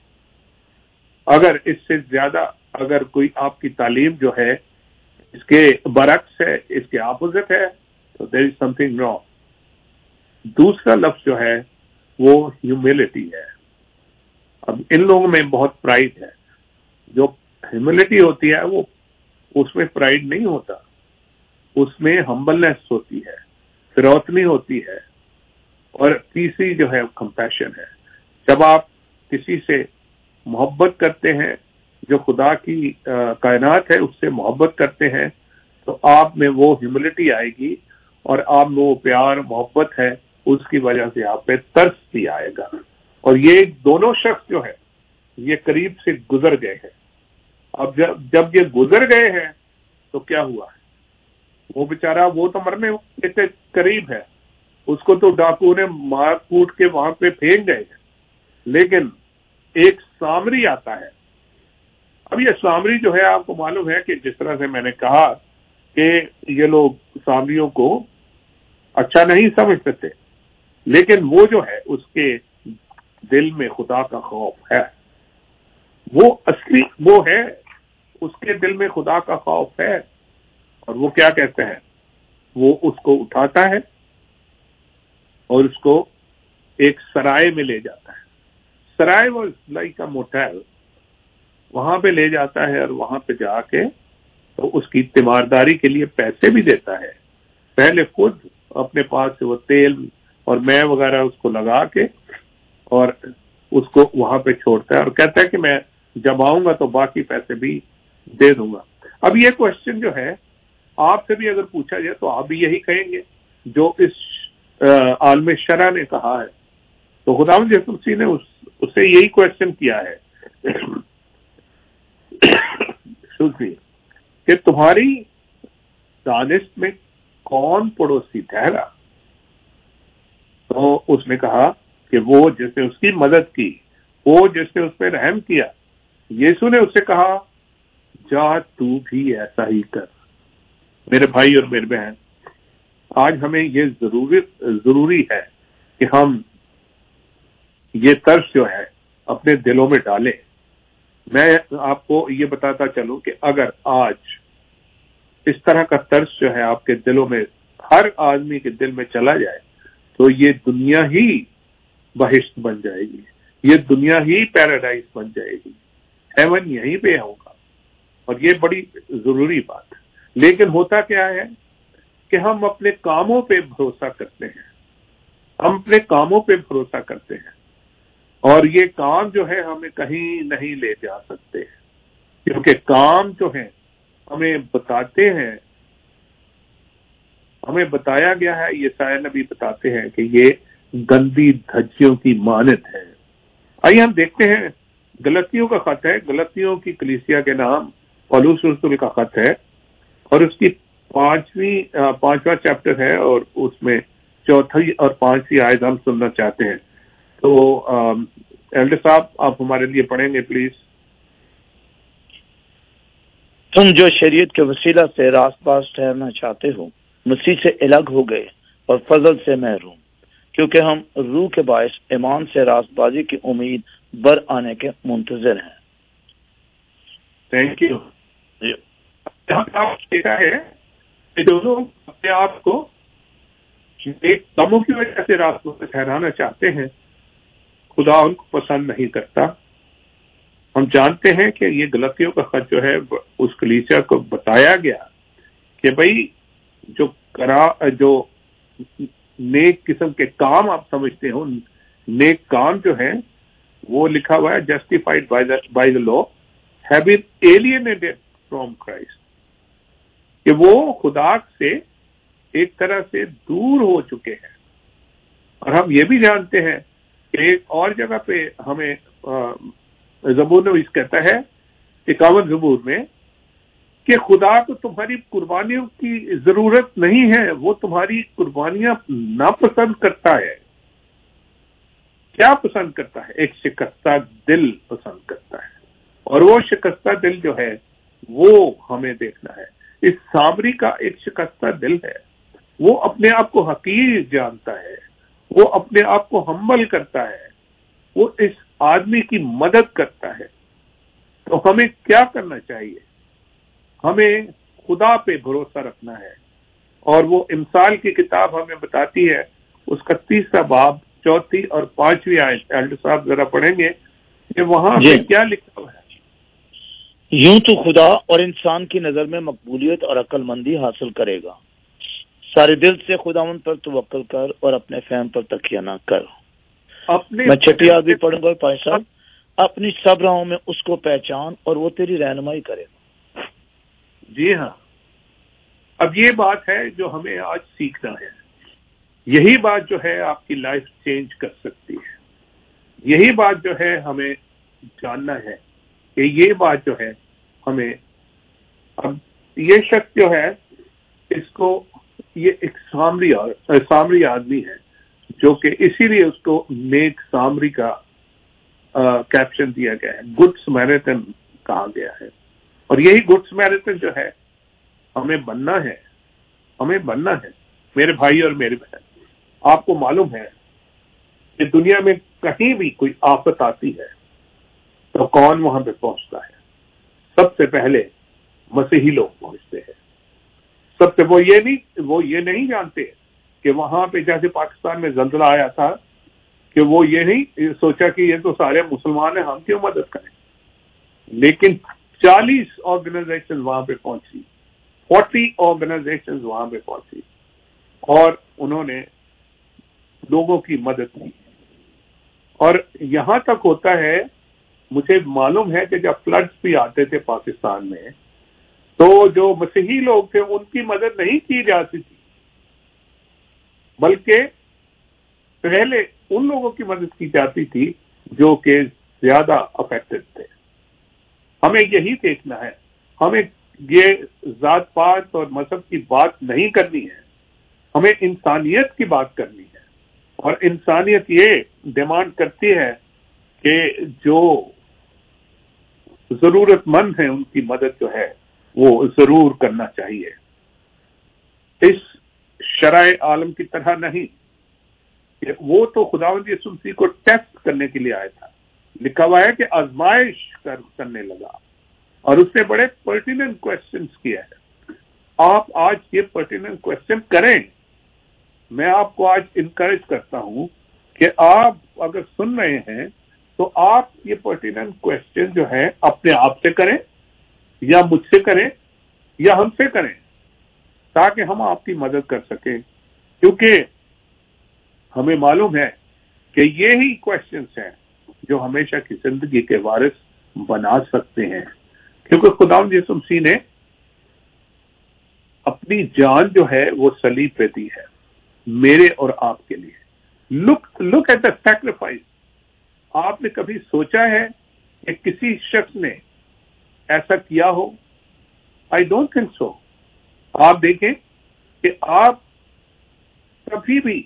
S7: अगर इससे ज्यादा अगर कोई आपकी तालीम जो है इसके बरक्स है, इसके अपोजिट है, तो देयर इज समथिंग रॉन्ग। दूसरा लफ्ज जो है वो ह्यूमिलिटी है। अब इन लोगों में बहुत प्राइड है। जो ह्यूमिलिटी होती है वो उसमें प्राइड नहीं होता, उसमें हम्बलनेस होती है, फिरौतनी होती है। और तीसरी जो है कंपैशन है। जब आप किसी से मोहब्बत करते हैं, जो खुदा की कायनात है उससे मोहब्बत करते हैं, तो आप में वो ह्यूमिलिटी आएगी और आप में वो प्यार मोहब्बत है, उसकी वजह से आप पे तरस भी आएगा। और ये दोनों शख्स जो है ये करीब से गुजर गए हैं। अब जब जब ये गुजर गए हैं तो क्या हुआ है? वो बेचारा वो तो मरने के करीब है, उसको तो डाकू ने मार कूट के वहां पे फेंक गए हैं। लेकिन एक सामरी आता है। अब ये सामरी जो है आपको मालूम है कि जिस तरह से मैंने कहा कि ये लोग सामरियों को अच्छा नहीं समझते थे, लेकिन वो जो है उसके दिल में खुदा का खौफ है। वो असली वो है, उसके दिल में खुदा का खौफ है। और वो क्या कहते हैं? वो उसको उठाता है और उसको एक सराय में ले जाता है। सराय वो लाइक अ मोटेल, वहां पे ले जाता है और वहां पे जाके तो उसकी तीमारदारी के लिए पैसे भी देता है। पहले खुद अपने पास से वो तेल और मैं वगैरह उसको लगा के और उसको वहां पे छोड़ता है और कहता है कि मैं जब आऊंगा तो बाकी पैसे भी दे दूंगा। अब ये क्वेश्चन जो है آپ سے بھی اگر پوچھا جائے تو آپ بھی یہی کہیں گے جو اس عالم شرع نے کہا ہے. تو خداوند یسوع مسیح نے اس, اس سے یہی کوشچن کیا ہے کہ تمہاری دانست میں کون پڑوسی ٹھہرا؟ تو اس نے کہا کہ وہ جس نے اس کی مدد کی، وہ جس نے اس پہ رحم کیا. یسوع نے اس سے کہا جا تو بھی ایسا ہی کر. میرے بھائی اور میرے بہن، آج ہمیں یہ ضروری ضروری ہے کہ ہم یہ طرز جو ہے اپنے دلوں میں ڈالیں. میں آپ کو یہ بتاتا چلوں کہ اگر آج اس طرح کا طرز جو ہے آپ کے دلوں میں، ہر آدمی کے دل میں چلا جائے تو یہ دنیا ہی بہشت بن جائے گی، یہ دنیا ہی پیراڈائز بن جائے گی، ہیون یہیں پہ ہوگا. اور یہ بڑی ضروری بات ہے. لیکن ہوتا کیا ہے کہ ہم اپنے کاموں پہ بھروسہ کرتے ہیں، ہم اپنے کاموں پہ بھروسہ کرتے ہیں، اور یہ کام جو ہے ہمیں کہیں نہیں لے جا سکتے، کیونکہ کام جو ہیں ہمیں بتاتے ہیں، ہمیں بتایا گیا ہے، یہ یسایا نبی بتاتے ہیں کہ یہ گندی دھجیوں کی مانند ہے. آئیے ہم دیکھتے ہیں، گلتیوں کا خط ہے، گلتیوں کی کلیسیا کے نام پولس رسول کا خط ہے، اور اس کی پانچویں پانچواں چیپٹر ہے، اور اس میں چوتھی اور پانچویں آیت ہم سننا چاہتے ہیں. تو ایلڈر صاحب آپ ہمارے لیے پڑھیں گے پلیز.
S6: تم جو شریعت کے وسیلہ سے راست باز ٹھہرنا چاہتے ہو، مسیح سے الگ ہو گئے اور فضل سے محروم، کیونکہ ہم روح کے باعث ایمان سے راست بازی کی امید بر آنے کے منتظر ہیں.
S7: Thank you. دیکھا ہے کہ جو لوگ اپنے آپ کو ایک کاموں کی وجہ سے راستوں سے ٹھہرانا چاہتے ہیں، خدا ان کو پسند نہیں کرتا. ہم جانتے ہیں کہ یہ غلطیوں کا خط جو ہے اس کلیسیا کو بتایا گیا کہ بھائی جو کرا جو نیک قسم کے کام آپ سمجھتے ہو، نیک کام جو ہے وہ لکھا ہوا ہے justified by the law have been alienated from Christ, کہ وہ خدا سے ایک طرح سے دور ہو چکے ہیں. اور ہم یہ بھی جانتے ہیں کہ ایک اور جگہ پہ ہمیں زبور نویس کہتا ہے اکاون زبور میں کہ خدا کو تمہاری قربانیوں کی ضرورت نہیں ہے، وہ تمہاری قربانیاں ناپسند کرتا ہے. کیا پسند کرتا ہے؟ ایک شکستہ دل پسند کرتا ہے، اور وہ شکستہ دل جو ہے وہ ہمیں دیکھنا ہے. اس سامری کا ایک شکستہ دل ہے، وہ اپنے آپ کو حقیر جانتا ہے، وہ اپنے آپ کو ہمبل کرتا ہے، وہ اس آدمی کی مدد کرتا ہے. تو ہمیں کیا کرنا چاہیے؟ ہمیں خدا پہ بھروسہ رکھنا ہے. اور وہ امثال کی کتاب ہمیں بتاتی ہے، اس کا تیسرا باب چوتھی اور پانچویں آیت ایلڈر صاحب ذرا پڑھیں گے کہ وہاں پہ کیا لکھا ہوا ہے.
S6: یوں تو خدا اور انسان کی نظر میں مقبولیت اور عقل مندی حاصل کرے گا. سارے دل سے خداوند پر توکل کر اور اپنے فہم پر تکیہ نہ کر.
S7: اپنے
S6: میں چھٹی آدمی پڑھوں گا پائے صاحب. اپنی سب راہوں میں اس کو پہچان اور وہ تیری رہنمائی کرے گا.
S7: جی ہاں، اب یہ بات ہے جو ہمیں آج سیکھنا ہے. یہی بات جو ہے آپ کی لائف چینج کر سکتی ہے. یہی بات جو ہے ہمیں جاننا ہے کہ یہ بات جو ہے ہمیں، اب یہ شخص جو ہے اس کو، یہ ایک سامری سامری آدمی ہے جو کہ اسی لیے اس کو نیک سامری کا کیپشن دیا گیا ہے، گڈ سمیرٹن کہا گیا ہے. اور یہی گڈ سمیرٹن جو ہے ہمیں بننا ہے، ہمیں بننا ہے. میرے بھائی اور میرے بہن، آپ کو معلوم ہے کہ دنیا میں کہیں بھی کوئی آفت آتی ہے تو کون وہاں پہ پہنچتا ہے؟ سب سے پہلے مسیحی لوگ پہنچتے ہیں. سب سے وہ یہ نہیں وہ یہ نہیں جانتے کہ وہاں پہ جیسے پاکستان میں زلزلہ آیا تھا کہ وہ یہ نہیں سوچا کہ یہ تو سارے مسلمان ہیں، ہم کیوں مدد کریں. لیکن چالیس آرگنائزیشن وہاں پہ پہنچی، فورٹی آرگنائزیشن وہاں پہ پہنچی، اور انہوں نے لوگوں کی مدد کی. اور یہاں تک ہوتا ہے، مجھے معلوم ہے کہ جب فلڈز بھی آتے تھے پاکستان میں تو جو مسیحی لوگ تھے ان کی مدد نہیں کی جاتی تھی، بلکہ پہلے ان لوگوں کی مدد کی جاتی تھی جو کہ زیادہ افیکٹڈ تھے۔ ہمیں یہی دیکھنا ہے، ہمیں یہ ذات پات اور مذہب کی بات نہیں کرنی ہے، ہمیں انسانیت کی بات کرنی ہے، اور انسانیت یہ ڈیمانڈ کرتی ہے کہ جو ضرورت مند ہیں ان کی مدد جو ہے وہ ضرور کرنا چاہیے۔ اس شرائع عالم کی طرح نہیں کہ وہ تو خداوند یسوع مسیح کو ٹیسٹ کرنے کے لیے آیا تھا، لکھا ہوا ہے کہ آزمائش کر کرنے لگا، اور اس نے بڑے پرٹیننٹ کوشچنز کیا ہے۔ آپ آج یہ پرٹیننٹ کوشچن کریں، میں آپ کو آج انکریج کرتا ہوں کہ آپ اگر سن رہے ہیں تو آپ یہ پرٹیننٹ کوشچن جو ہے اپنے آپ سے کریں یا مجھ سے کریں یا ہم سے کریں، تاکہ ہم آپ کی مدد کر سکیں، کیونکہ ہمیں معلوم ہے کہ یہی کوشچنز ہیں جو ہمیشہ کی زندگی کے وارث بنا سکتے ہیں، کیونکہ خداوند یسوع مسیح نے اپنی جان جو ہے وہ صلیب پہ دی ہے میرے اور آپ کے لیے۔ Look look at the sacrifice. آپ نے کبھی سوچا ہے کہ کسی شخص نے ایسا کیا ہو؟ I don't think so. آپ دیکھیں کہ آپ کبھی بھی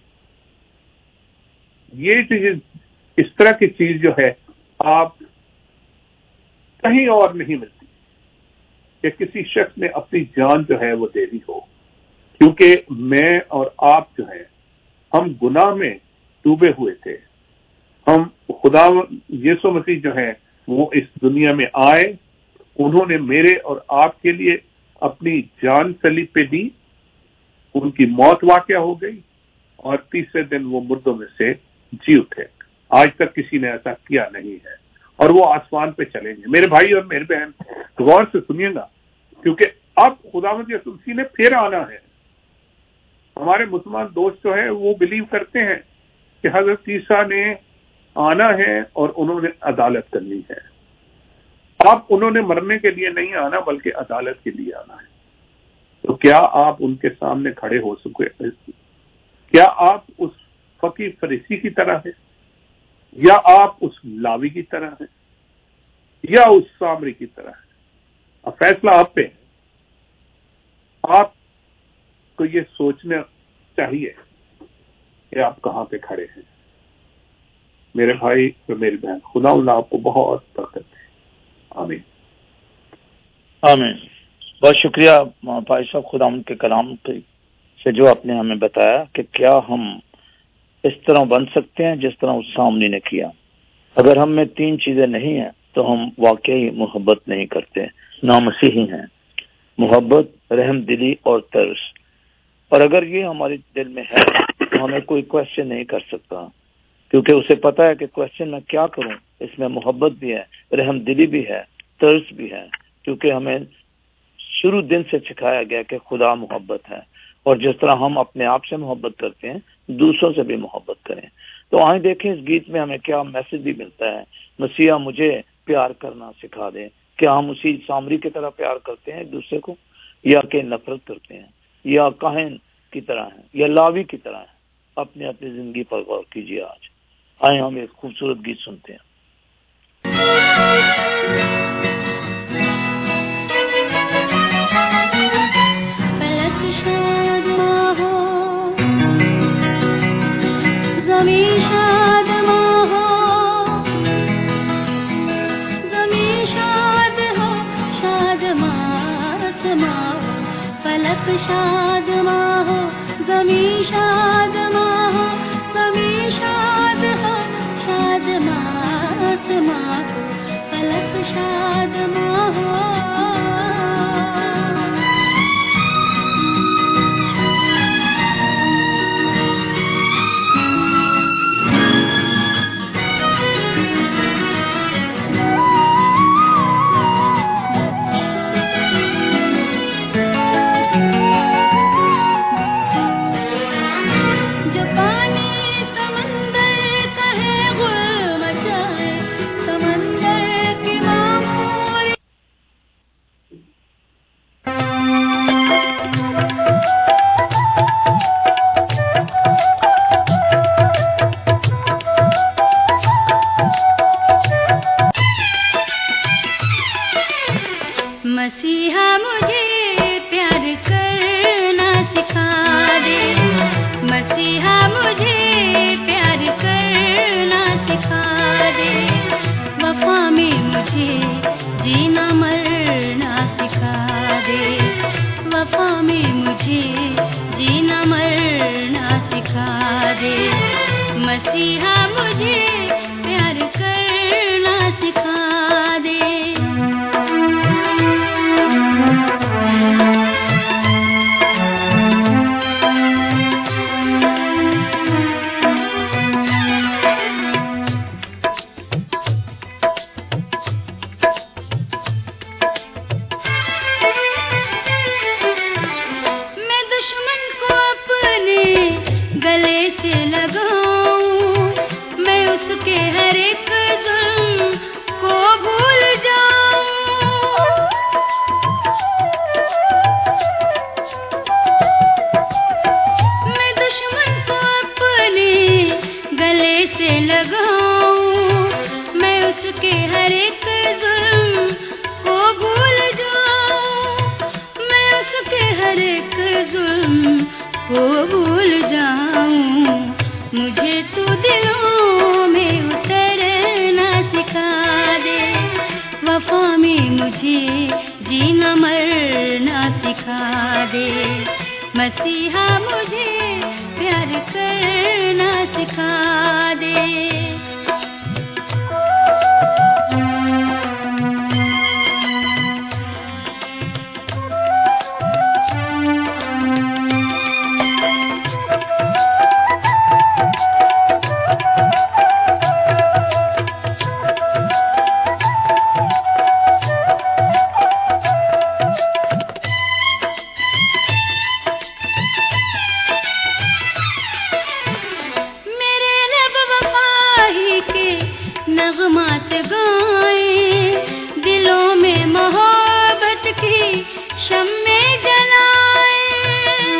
S7: یہ چیز، اس طرح کی چیز جو ہے آپ کہیں اور نہیں ملتی کہ کسی شخص نے اپنی جان جو ہے وہ دے دی ہو، کیونکہ میں اور آپ جو ہیں ہم گناہ میں ڈوبے ہوئے تھے۔ ہم خدا یسوع مسیح جو ہے وہ اس دنیا میں آئے، انہوں نے میرے اور آپ کے لیے اپنی جان صلیب پہ دی، ان کی موت واقع ہو گئی اور تیسرے دن وہ مردوں میں سے جی اٹھے۔ آج تک کسی نے ایسا کیا نہیں ہے، اور وہ آسمان پہ چلیں گے۔ میرے بھائی اور میرے بہن غور سے سنیے گا، کیونکہ اب خداوند یسوع مسیح نے پھر آنا ہے۔ ہمارے مسلمان دوست جو ہے وہ بلیو کرتے ہیں کہ حضرت عیسیٰ نے آنا ہے اور انہوں نے عدالت کرنی ہے۔ اب انہوں نے مرنے کے لیے نہیں آنا بلکہ عدالت کے لیے آنا ہے۔ تو کیا آپ ان کے سامنے کھڑے ہو سکے؟ کیا آپ اس فقیر فریسی کی طرح ہیں، یا آپ اس لاوی کی طرح ہیں، یا اس سامری کی طرح ہیں؟ اب فیصلہ آپ پہ ہے۔ آپ کو یہ سوچنا چاہیے کہ آپ کہاں پہ کھڑے ہیں۔ میرے بھائی اور میری بہن، خدا اللہ آپ کو بہت برکت دے۔ آمین
S6: آمین۔ بہت شکریہ بھائی صاحب، خدا ان کے کلام سے جو آپ نے ہمیں بتایا کہ کیا ہم اس طرح بن سکتے ہیں جس طرح اس سامنے نے کیا۔ اگر ہم میں تین چیزیں نہیں ہیں تو ہم واقعی محبت نہیں کرتے، نہ مسیحی ہیں۔ محبت، رحم دلی اور ترس، اور اگر یہ ہمارے دل میں ہے تو ہمیں کوئی کوشچن نہیں کر سکتا، کیونکہ اسے پتا ہے کہ کوشچن میں کیا کروں، اس میں محبت بھی ہے، رحم دلی بھی ہے، ترس بھی ہے، کیونکہ ہمیں شروع دن سے سکھایا گیا کہ خدا محبت ہے، اور جس طرح ہم اپنے آپ سے محبت کرتے ہیں دوسروں سے بھی محبت کریں۔ تو آئیں دیکھیں اس گیت میں ہمیں کیا میسج بھی ملتا ہے۔ مسیحا مجھے پیار کرنا سکھا دے۔ کیا ہم اسی سامری کی طرح پیار کرتے ہیں ایک دوسرے کو، یا کہ نفرت کرتے ہیں، یا کاہن کی طرح ہیں، یا لاوی کی طرح ہیں؟ اپنے اپنی زندگی پر غور کیجیے۔ آج آئیں ہم ایک خوبصورت گیت سنتے ہیں۔
S8: شاد ماں ہو زمیں، شاد ماں ہو زمیں، شاد ہو شاد ماں ماں ہو، فلک شاد ماں ہو۔ مسیحا مجھے پیار کرنا سکھا دے، مسیحا مجھے پیار کرنا سکھا دے، وفا میں مجھے جینا مرنا سکھا دے، وفا میں مجھے جینا مرنا سکھا دے، مسیحا مجھے پیار کرنا سکھا دے۔ کو بھول جاؤں، مجھے تو دلوں میں اترنا سکھا دے، وفا میں مجھے جینا مرنا سکھا دے، مسیحا مجھے پیار کرنا سکھا دے۔ نغمات گائیں، دلوں میں محبت کی شمع جلائیں،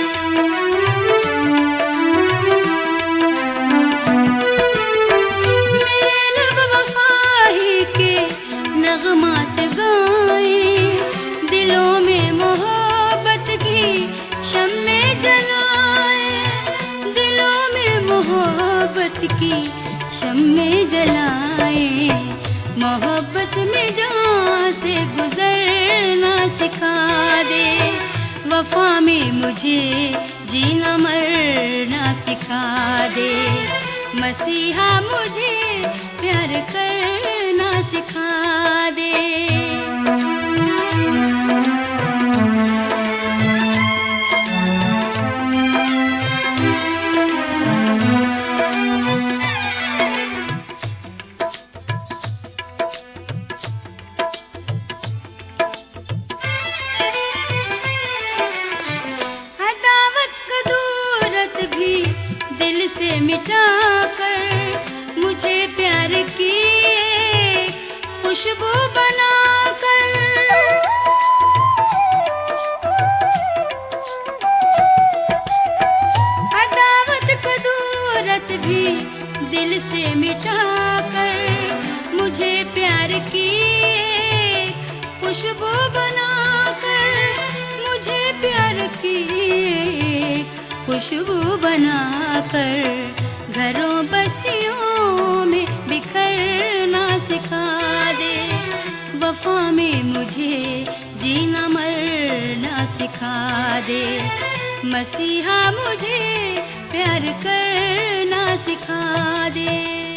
S8: میرے لب وفائی کے نغمات گائیں، دلوں میں محبت کی شمع جلائیں، دلوں میں محبت کی شمع جلائیں، محبت میں جان سے گزرنا سکھا دے، وفا میں مجھے جینا مرنا سکھا دے، مسیحا مجھے پیار کرنا سکھا دے۔ دل سے مٹا کر مجھے پیار کی خوشبو بنا کر، عداوت کو دورت بھی دل سے مٹا کر مجھے پیار کی خوشبو بنا کر، مجھے پیار کی خوشبو بنا کر گھروں بستیوں میں بکھرنا سکھا دے، وفا میں مجھے جینا مرنا سکھا دے، مسیحا مجھے پیار کرنا سکھا دے۔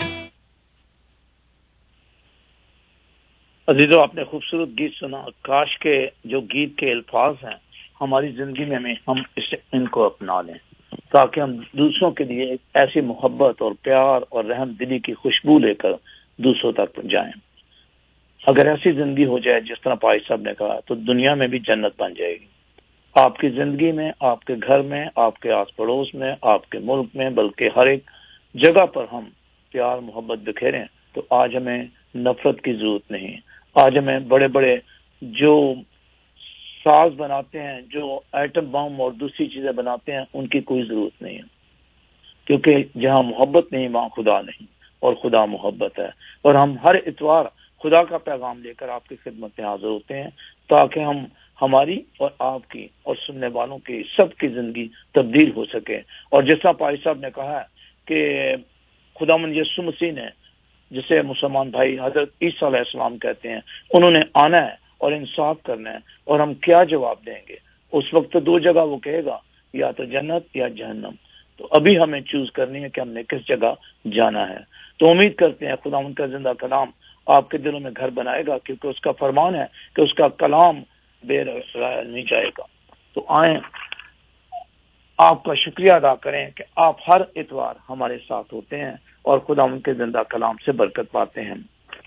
S6: عزیزو، آپ نے خوبصورت گیت سنا۔ کاش کے جو گیت کے الفاظ ہیں ہماری زندگی میں ہم اس ان کو اپنا لیں، تاکہ ہم دوسروں کے لیے ایک ایسی محبت اور پیار اور رحم دلی کی خوشبو لے کر دوسروں تک جائیں۔ اگر ایسی زندگی ہو جائے جس طرح پائی صاحب نے کہا، تو دنیا میں بھی جنت بن جائے گی، آپ کی زندگی میں، آپ کے گھر میں، آپ کے آس پڑوس میں، آپ کے ملک میں، بلکہ ہر ایک جگہ پر ہم پیار محبت بکھیریں، تو آج ہمیں نفرت کی ضرورت نہیں۔ آج ہمیں بڑے بڑے جو ساز بناتے ہیں، جو ایٹم بم اور دوسری چیزیں بناتے ہیں، ان کی کوئی ضرورت نہیں ہے، کیونکہ جہاں محبت نہیں وہاں خدا نہیں، اور خدا محبت ہے۔ اور ہم ہر اتوار खुदा का पैगाम लेकर आपकी खिदमत में हाजिर होते हैं ताकि हम हमारी और आपकी और सुनने वालों की सबकी जिंदगी तब्दील हो सके। और जैसा पाई साहब ने कहा है कि खुदावंद यीशु मसीह ने, जिसे मुसलमान भाई हजरत ईसा अलैहिस्सलाम कहते हैं, उन्होंने आना है और इंसाफ करना है, और हम क्या जवाब देंगे? उस वक्त तो दो जगह वो कहेगा, या तो जन्नत या जहन्नम। तो अभी हमें चूज करनी है कि हमने किस जगह जाना है। तो उम्मीद करते हैं खुदावंद का जिंदा कलाम आपके दिलों में घर बनाएगा, क्योंकि उसका फरमान है कि उसका कलाम बेराया नहीं जाएगा। तो आए आपका शुक्रिया अदा करें कि आप हर इतवार हमारे साथ होते हैं और खुदावंद के जिंदा कलाम से बरकत पाते हैं।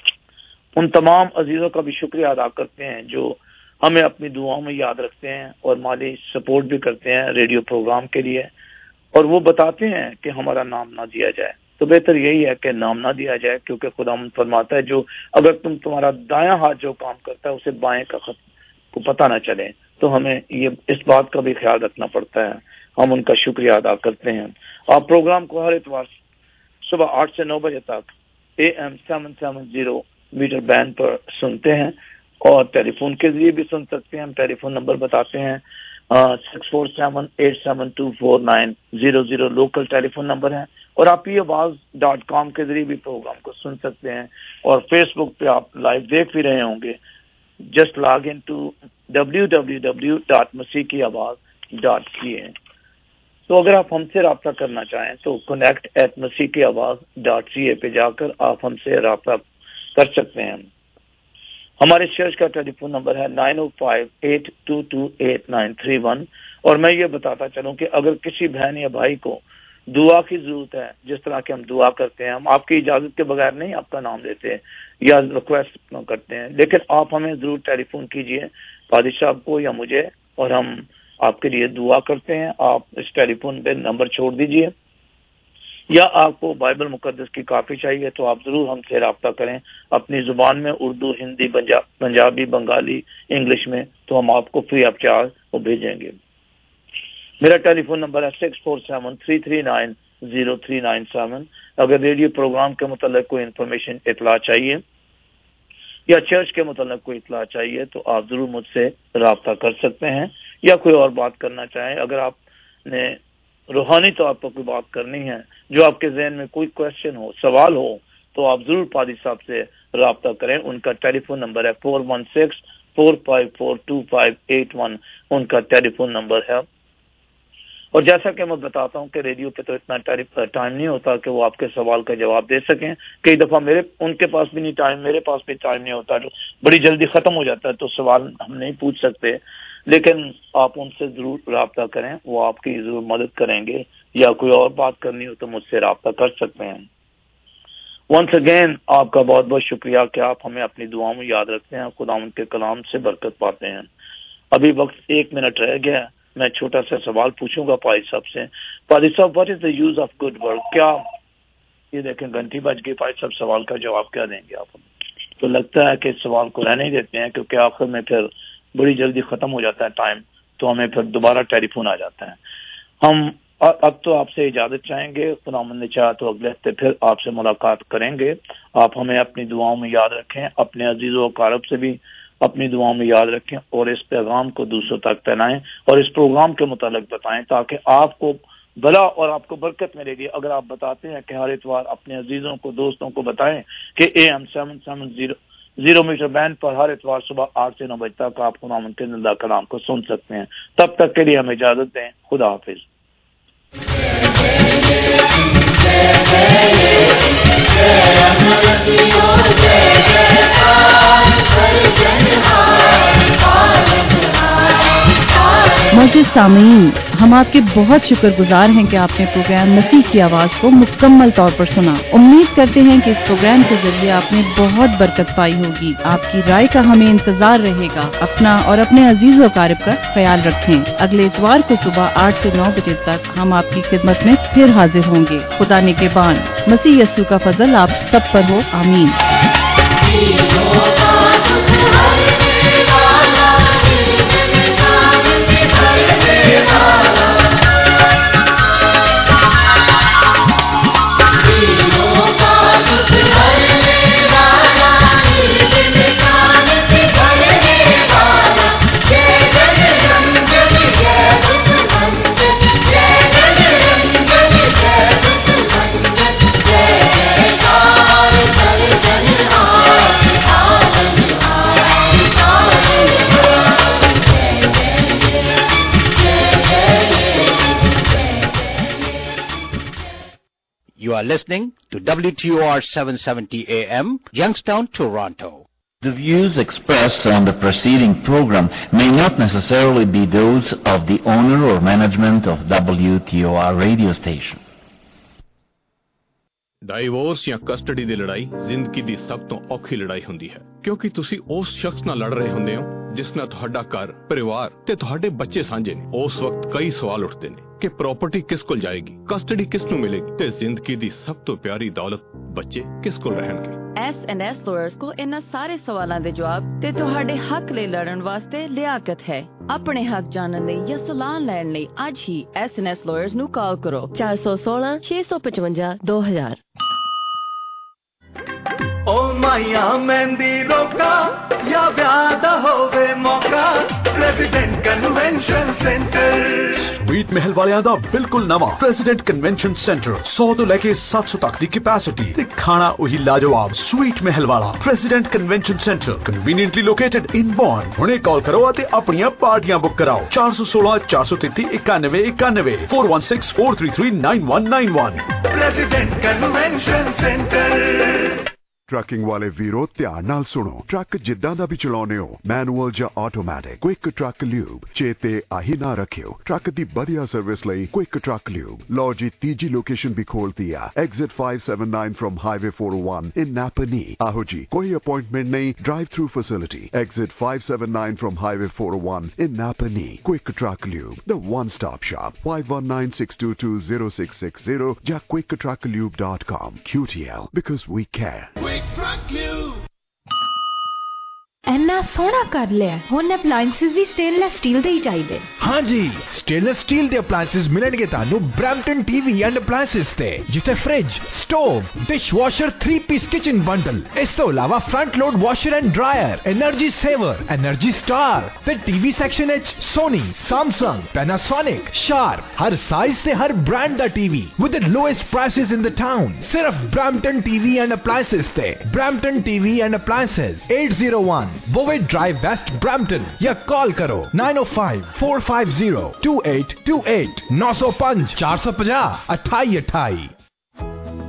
S6: उन तमाम अजीजों का भी शुक्रिया अदा करते हैं जो हमें अपनी दुआओं में याद रखते हैं और माली सपोर्ट भी करते हैं रेडियो प्रोग्राम के लिए, और वो बताते हैं कि हमारा नाम ना दिया जाए। तो बेहतर यही है कि नाम ना दिया जाए, क्योंकि खुदावंद फरमाता है जो अगर तुम तुम्हारा दायां हाथ जो काम करता है उसे बाएं का खत को पता ना चले। तो हमें ये इस बात का भी ख्याल रखना पड़ता है। हम उनका शुक्रिया अदा करते हैं। आप प्रोग्राम को हर इतवार सुबह आठ से नौ बजे तक A M seven seven zero metre band पर सुनते हैं, और टेलीफोन के जरिए भी सुन सकते हैं। हम टेलीफोन नंबर बताते हैं, six four seven eight seven two four nine zero zero local telephone number है। और आप ये आवाज डॉट कॉम के जरिए भी प्रोग्राम को सुन सकते हैं, और फेसबुक पे आप लाइव देख भी रहे होंगे। Just log in to W W W dot Masih ki Awaz dot C ए। तो अगर आप हमसे रब्ता करना चाहें तो connect at Masih ki Awaz dot C ए पे जाकर आप हमसे रब्ता कर सकते हैं। हमारे चर्च का टेलीफोन नंबर है nine oh five eight two two eight nine three one. और मैं ये बताता चलूं कि अगर किसी बहन या भाई को दुआ की जरूरत है, जिस तरह के हम दुआ करते हैं, हम आपकी इजाजत के बगैर नहीं आपका नाम लेते या रिक्वेस्ट करते हैं, लेकिन आप हमें जरूर टेलीफोन कीजिए पादी साहब को या मुझे, और हम आपके लिए दुआ करते हैं। आप इस टेलीफोन पे नंबर छोड़ दीजिए, या आपको बाइबल मुकद्दस की कापी चाहिए तो आप जरूर हमसे रब्ता करें अपनी जुबान में, उर्दू, हिंदी, पंजाबी, बंगाली, इंग्लिश में, तो हम आपको फ्री ऑफ चार्ज वो भेजेंगे। मेरा टेलीफोन नंबर है six four seven three three nine zero three nine seven. अगर रेडियो प्रोग्राम के मुतालिक कोई इन्फॉर्मेशन इतला चाहिए या चर्च के मुतालिक कोई इतला चाहिए तो आप जरूर मुझसे रब्ता कर सकते हैं, या कोई और बात करना चाहें। अगर आपने रूहानी तौर पर कोई बात करनी है, जो आपके जहन में कोई क्वेश्चन हो, सवाल हो, तो आप जरूर पादी साहब से रब्ता करें। उनका टेलीफोन नंबर है four one six four five four two five eight one, उनका टेलीफोन नंबर है। और जैसा कि मैं बताता हूं कि रेडियो पे तो इतना टाइम नहीं होता कि वो आपके सवाल का जवाब दे सकें। कई दफा मेरे उनके पास भी नहीं टाइम, मेरे पास भी टाइम नहीं होता, तो बड़ी जल्दी खत्म हो जाता है, तो सवाल हम नहीं पूछ सकते। लेकिन आप उनसे जरूर रब्ता करें, वो आपकी जरूर मदद करेंगे, या कोई और बात करनी हो तो मुझसे रब्ता कर सकते हैं। वंस अगेन आपका बहुत बहुत शुक्रिया कि आप हमें अपनी दुआओं में याद रखते हैं, खुदावंद के कलाम से बरकत पाते हैं। अभी वक्त एक मिनट रह गया, मैं छोटा सा सवाल पूछूंगा पादी साहब से। पादी साहब, what is the use of good work? क्या ये देखें घंटी बज गई, पादी साहब सवाल का जवाब क्या देंगे आप? तो लगता है कि इस सवाल को रहने ही देते हैं, क्योंकि आखिर में फिर बड़ी जल्दी खत्म हो जाता है टाइम, तो हमें फिर दोबारा टेलीफोन आ जाता है। हम अब तो आपसे इजाजत चाहेंगे, खुदावंद ने चाहा तो अगले हफ्ते फिर आपसे मुलाकात करेंगे। आप हमें अपनी दुआओं में याद रखें, अपने अजीजों अकारब से भी अपनी दुआओं में याद रखें, और इस पैगाम को दूसरों तक फैलाएं और इस प्रोग्राम के मुतालिक बताएं, ताकि आपको भला और आपको बरकत मिलेगी। अगर आप बताते हैं कि हर इतवार अपने अजीजों को, दोस्तों को बताएं कि A M seven seven zero zero metre band पर हर इतवार सुबह आठ से नौ बजे तक आप खुदावंद के जिंदा कलाम को सुन सकते हैं। तब तक के लिए हमें इजाजत दें। खुदा हाफिज।
S5: मोअज़्ज़िज़ सामीन, हम आपके बहुत शुक्रगुजार हैं कि आपने प्रोग्राम मसीह की आवाज को मुकम्मल तौर पर सुना। उम्मीद करते हैं कि इस प्रोग्राम के जरिए आपने बहुत बरकत पाई होगी। आपकी राय का हमें इंतजार रहेगा। अपना और अपने अजीजों कारब का ख्याल रखें। अगले इतवार को सुबह आठ से नौ बजे तक हम आपकी खिदमत में फिर हाजिर होंगे। खुदा निगहबान। मसीह यस्सु का फजल आप सब पर हो। आमीन।
S8: Hare
S9: are listening to W T O R seven seventy A M, Youngstown, Toronto.
S10: The views expressed on the preceding program may not necessarily be those of the owner or management of W T O R radio station.
S11: Divorce ਜਾਂ custody ਦੀ ਲੜਾਈ ਜ਼ਿੰਦਗੀ ਦੀ ਸਭ ਤੋਂ ਔਖੀ ਲੜਾਈ ਹੁੰਦੀ ਹੈ ਕਿਉਂਕਿ ਤੁਸੀਂ ਉਸ ਸ਼ਖਸ ਨਾਲ ਲੜ ਰਹੇ ਹੁੰਦੇ ਹੋ ਜਿਸ ਨਾਲ ਤੁਹਾਡਾ ਘਰ, ਪਰਿਵਾਰ ਤੇ ਤੁਹਾਡੇ ਬੱਚੇ ਸਾਂਝੇ ਨੇ। ਉਸ ਵਕਤ ਕਈ ਸਵਾਲ ਉੱਠਦੇ ਨੇ ਕਿ ਪ੍ਰਾਪਰਟੀ ਕਿਸ ਕੋਲ ਜਾਏਗੀ, ਕਸਟਡੀ ਕਿਸ ਨੂੰ ਮਿਲੇਗੀ ਤੇ ਜ਼ਿੰਦਗੀ ਦੀ ਸਭ ਤੋਂ ਪਿਆਰੀ ਦੌਲਤ ਬੱਚੇ ਕਿਸ ਕੋਲ ਰਹਿਣਗੇ।
S5: ਐਸ ਐਂਡ ਐਸ ਲਾਇਰਸ ਕੋ ਇਹਨਾਂ ਸਾਰੇ ਸਵਾਲਾਂ ਦੇ ਜਵਾਬ ਤੇ ਤੁਹਾਡੇ ਹੱਕ ਲਈ ਲੜਨ ਵਾਸਤੇ ਲਿਆਕਤ ਹੈ। ਆਪਣੇ ਹੱਕ ਜਾਣਨ ਲਈ ਜਾਂ ਸਲਾਹ ਲੈਣ ਲਈ ਅੱਜ ਹੀ ਐਸ ਐਂਡ ਐਸ ਲਾਇਰਸ ਨੂੰ ਕਾਲ ਕਰੋ ਚਾਰ ਸੌ ਸੋਲਾਂ ਛੇ ਸੌ ਪਚਵੰਜਾ ਦੋ ਹਜ਼ਾਰ।
S2: ओ माया मेहंदी रोका या व्यादा होवे मौका प्रेसिडेंट कन्वेंशन सेंटर
S3: स्वीट महल वालियां दा बिल्कुल नवा प्रेसिडेंट कन्वेंशन सेंटर सौ तो लेके सात सौ तक दी कैपेसिटी ते खाना वही लाजवाब स्वीट महल वाला president convention centre conveniently located in Bourne. हुणे कॉल करो ते अपनियां पार्टियां बुक कराओ चार सौ सोलह चार सौ तेती इक्यानवे इक्यानवे four one six four three three nine one nine one
S2: president convention centre.
S4: Trucking ਵਾਲੇ ਵੀਰੋ ਧਿਆਨ ਨਾਲ ਸੁਣੋ। ਟਰੱਕ ਜਿੱਦਾਂ ਦਾ ਵੀ ਚਲਾਉਨੇ ਹੋ, ਮੈਨੂਅਲ ਜਾਂ ਆਟੋਮੈਟਿਕ, ਕੁਇਕ ਟਰੱਕ ਲਿਊਬ ਚੇਤੇ ਆਹੀ ਨਾ ਰੱਖਿਓ। ਟਰੱਕ ਦੀ ਵਧੀਆ ਸਰਵਿਸ ਲਈ ਕੁਇਕ ਟਰੱਕ ਲਿਊਬ। ਲਓ ਜੀ ਤੀਜੀ ਲੋਕੇਸ਼ਨ ਵੀ ਖੋਲਤੀ ਆ, exit five seventy-nine from highway four oh one in Napanee. ਆਹੋ ਜੀ, ਕੋਈ ਅਪਾਇੰਟਮੈਂਟ ਨਹੀਂ, drive through facility. Exit five seventy-nine from highway four oh one in Napanee. Quick truck lube, the one stop shop. five one nine six two two zero six six zero ਜਾਂ quick truck lube dot com। Q T L because we care।
S12: ਇੰਨਾ ਸੋਹਣਾ ਕਰ ਲਿਆ, ਹੁਣ ਅਪਲਾਈਐਂਸਿਸ ਵੀ stainless steel ਦੇ ਹੀ ਚਾਹੀਦੇ।
S13: ਹਾਂਜੀ, stainless steel ਦੇ ਅਪਲਾਈਐਂਸਿਸ ਮਿਲਣਗੇ ਤੁਹਾਨੂੰ ਬ੍ਰੈਂਪਟਨ ਟੀਵੀ ਐਂਡ ਅਪਲਾਈਐਂਸਿਸ ਤੇ, ਜਿੱਥੇ fridge, stove, dishwasher, three piece kitchen bundle, ਇਸ ਤੋਂ ਇਲਾਵਾ front load washer and dryer, energy saver, energy star ਤੇ ਟੀਵੀ ਸੈਕਸ਼ਨ ਵਿੱਚ ਸੋਨੀ, ਸੈਮਸੰਗ, ਪੈਨਾਸੋਨਿਕ, ਸ਼ਾਰਪ, ਹਰ ਸਾਈਜ਼ ਤੇ ਹਰ ਬ੍ਰਾਂਡ ਦਾ TV with the lowest prices in the town. ਸਿਰਫ ਬ੍ਰੈਂਪਟਨ ਟੀਵੀ ਐਂਡ ਅਪਲਾਈਐਂਸਿਸ ਤੇ। Brampton TV and appliances eight oh one Bovey Drive West Brampton या call करो nine oh five four five zero two eight two eight nine oh five four five zero अट्ठाई अट्ठाई।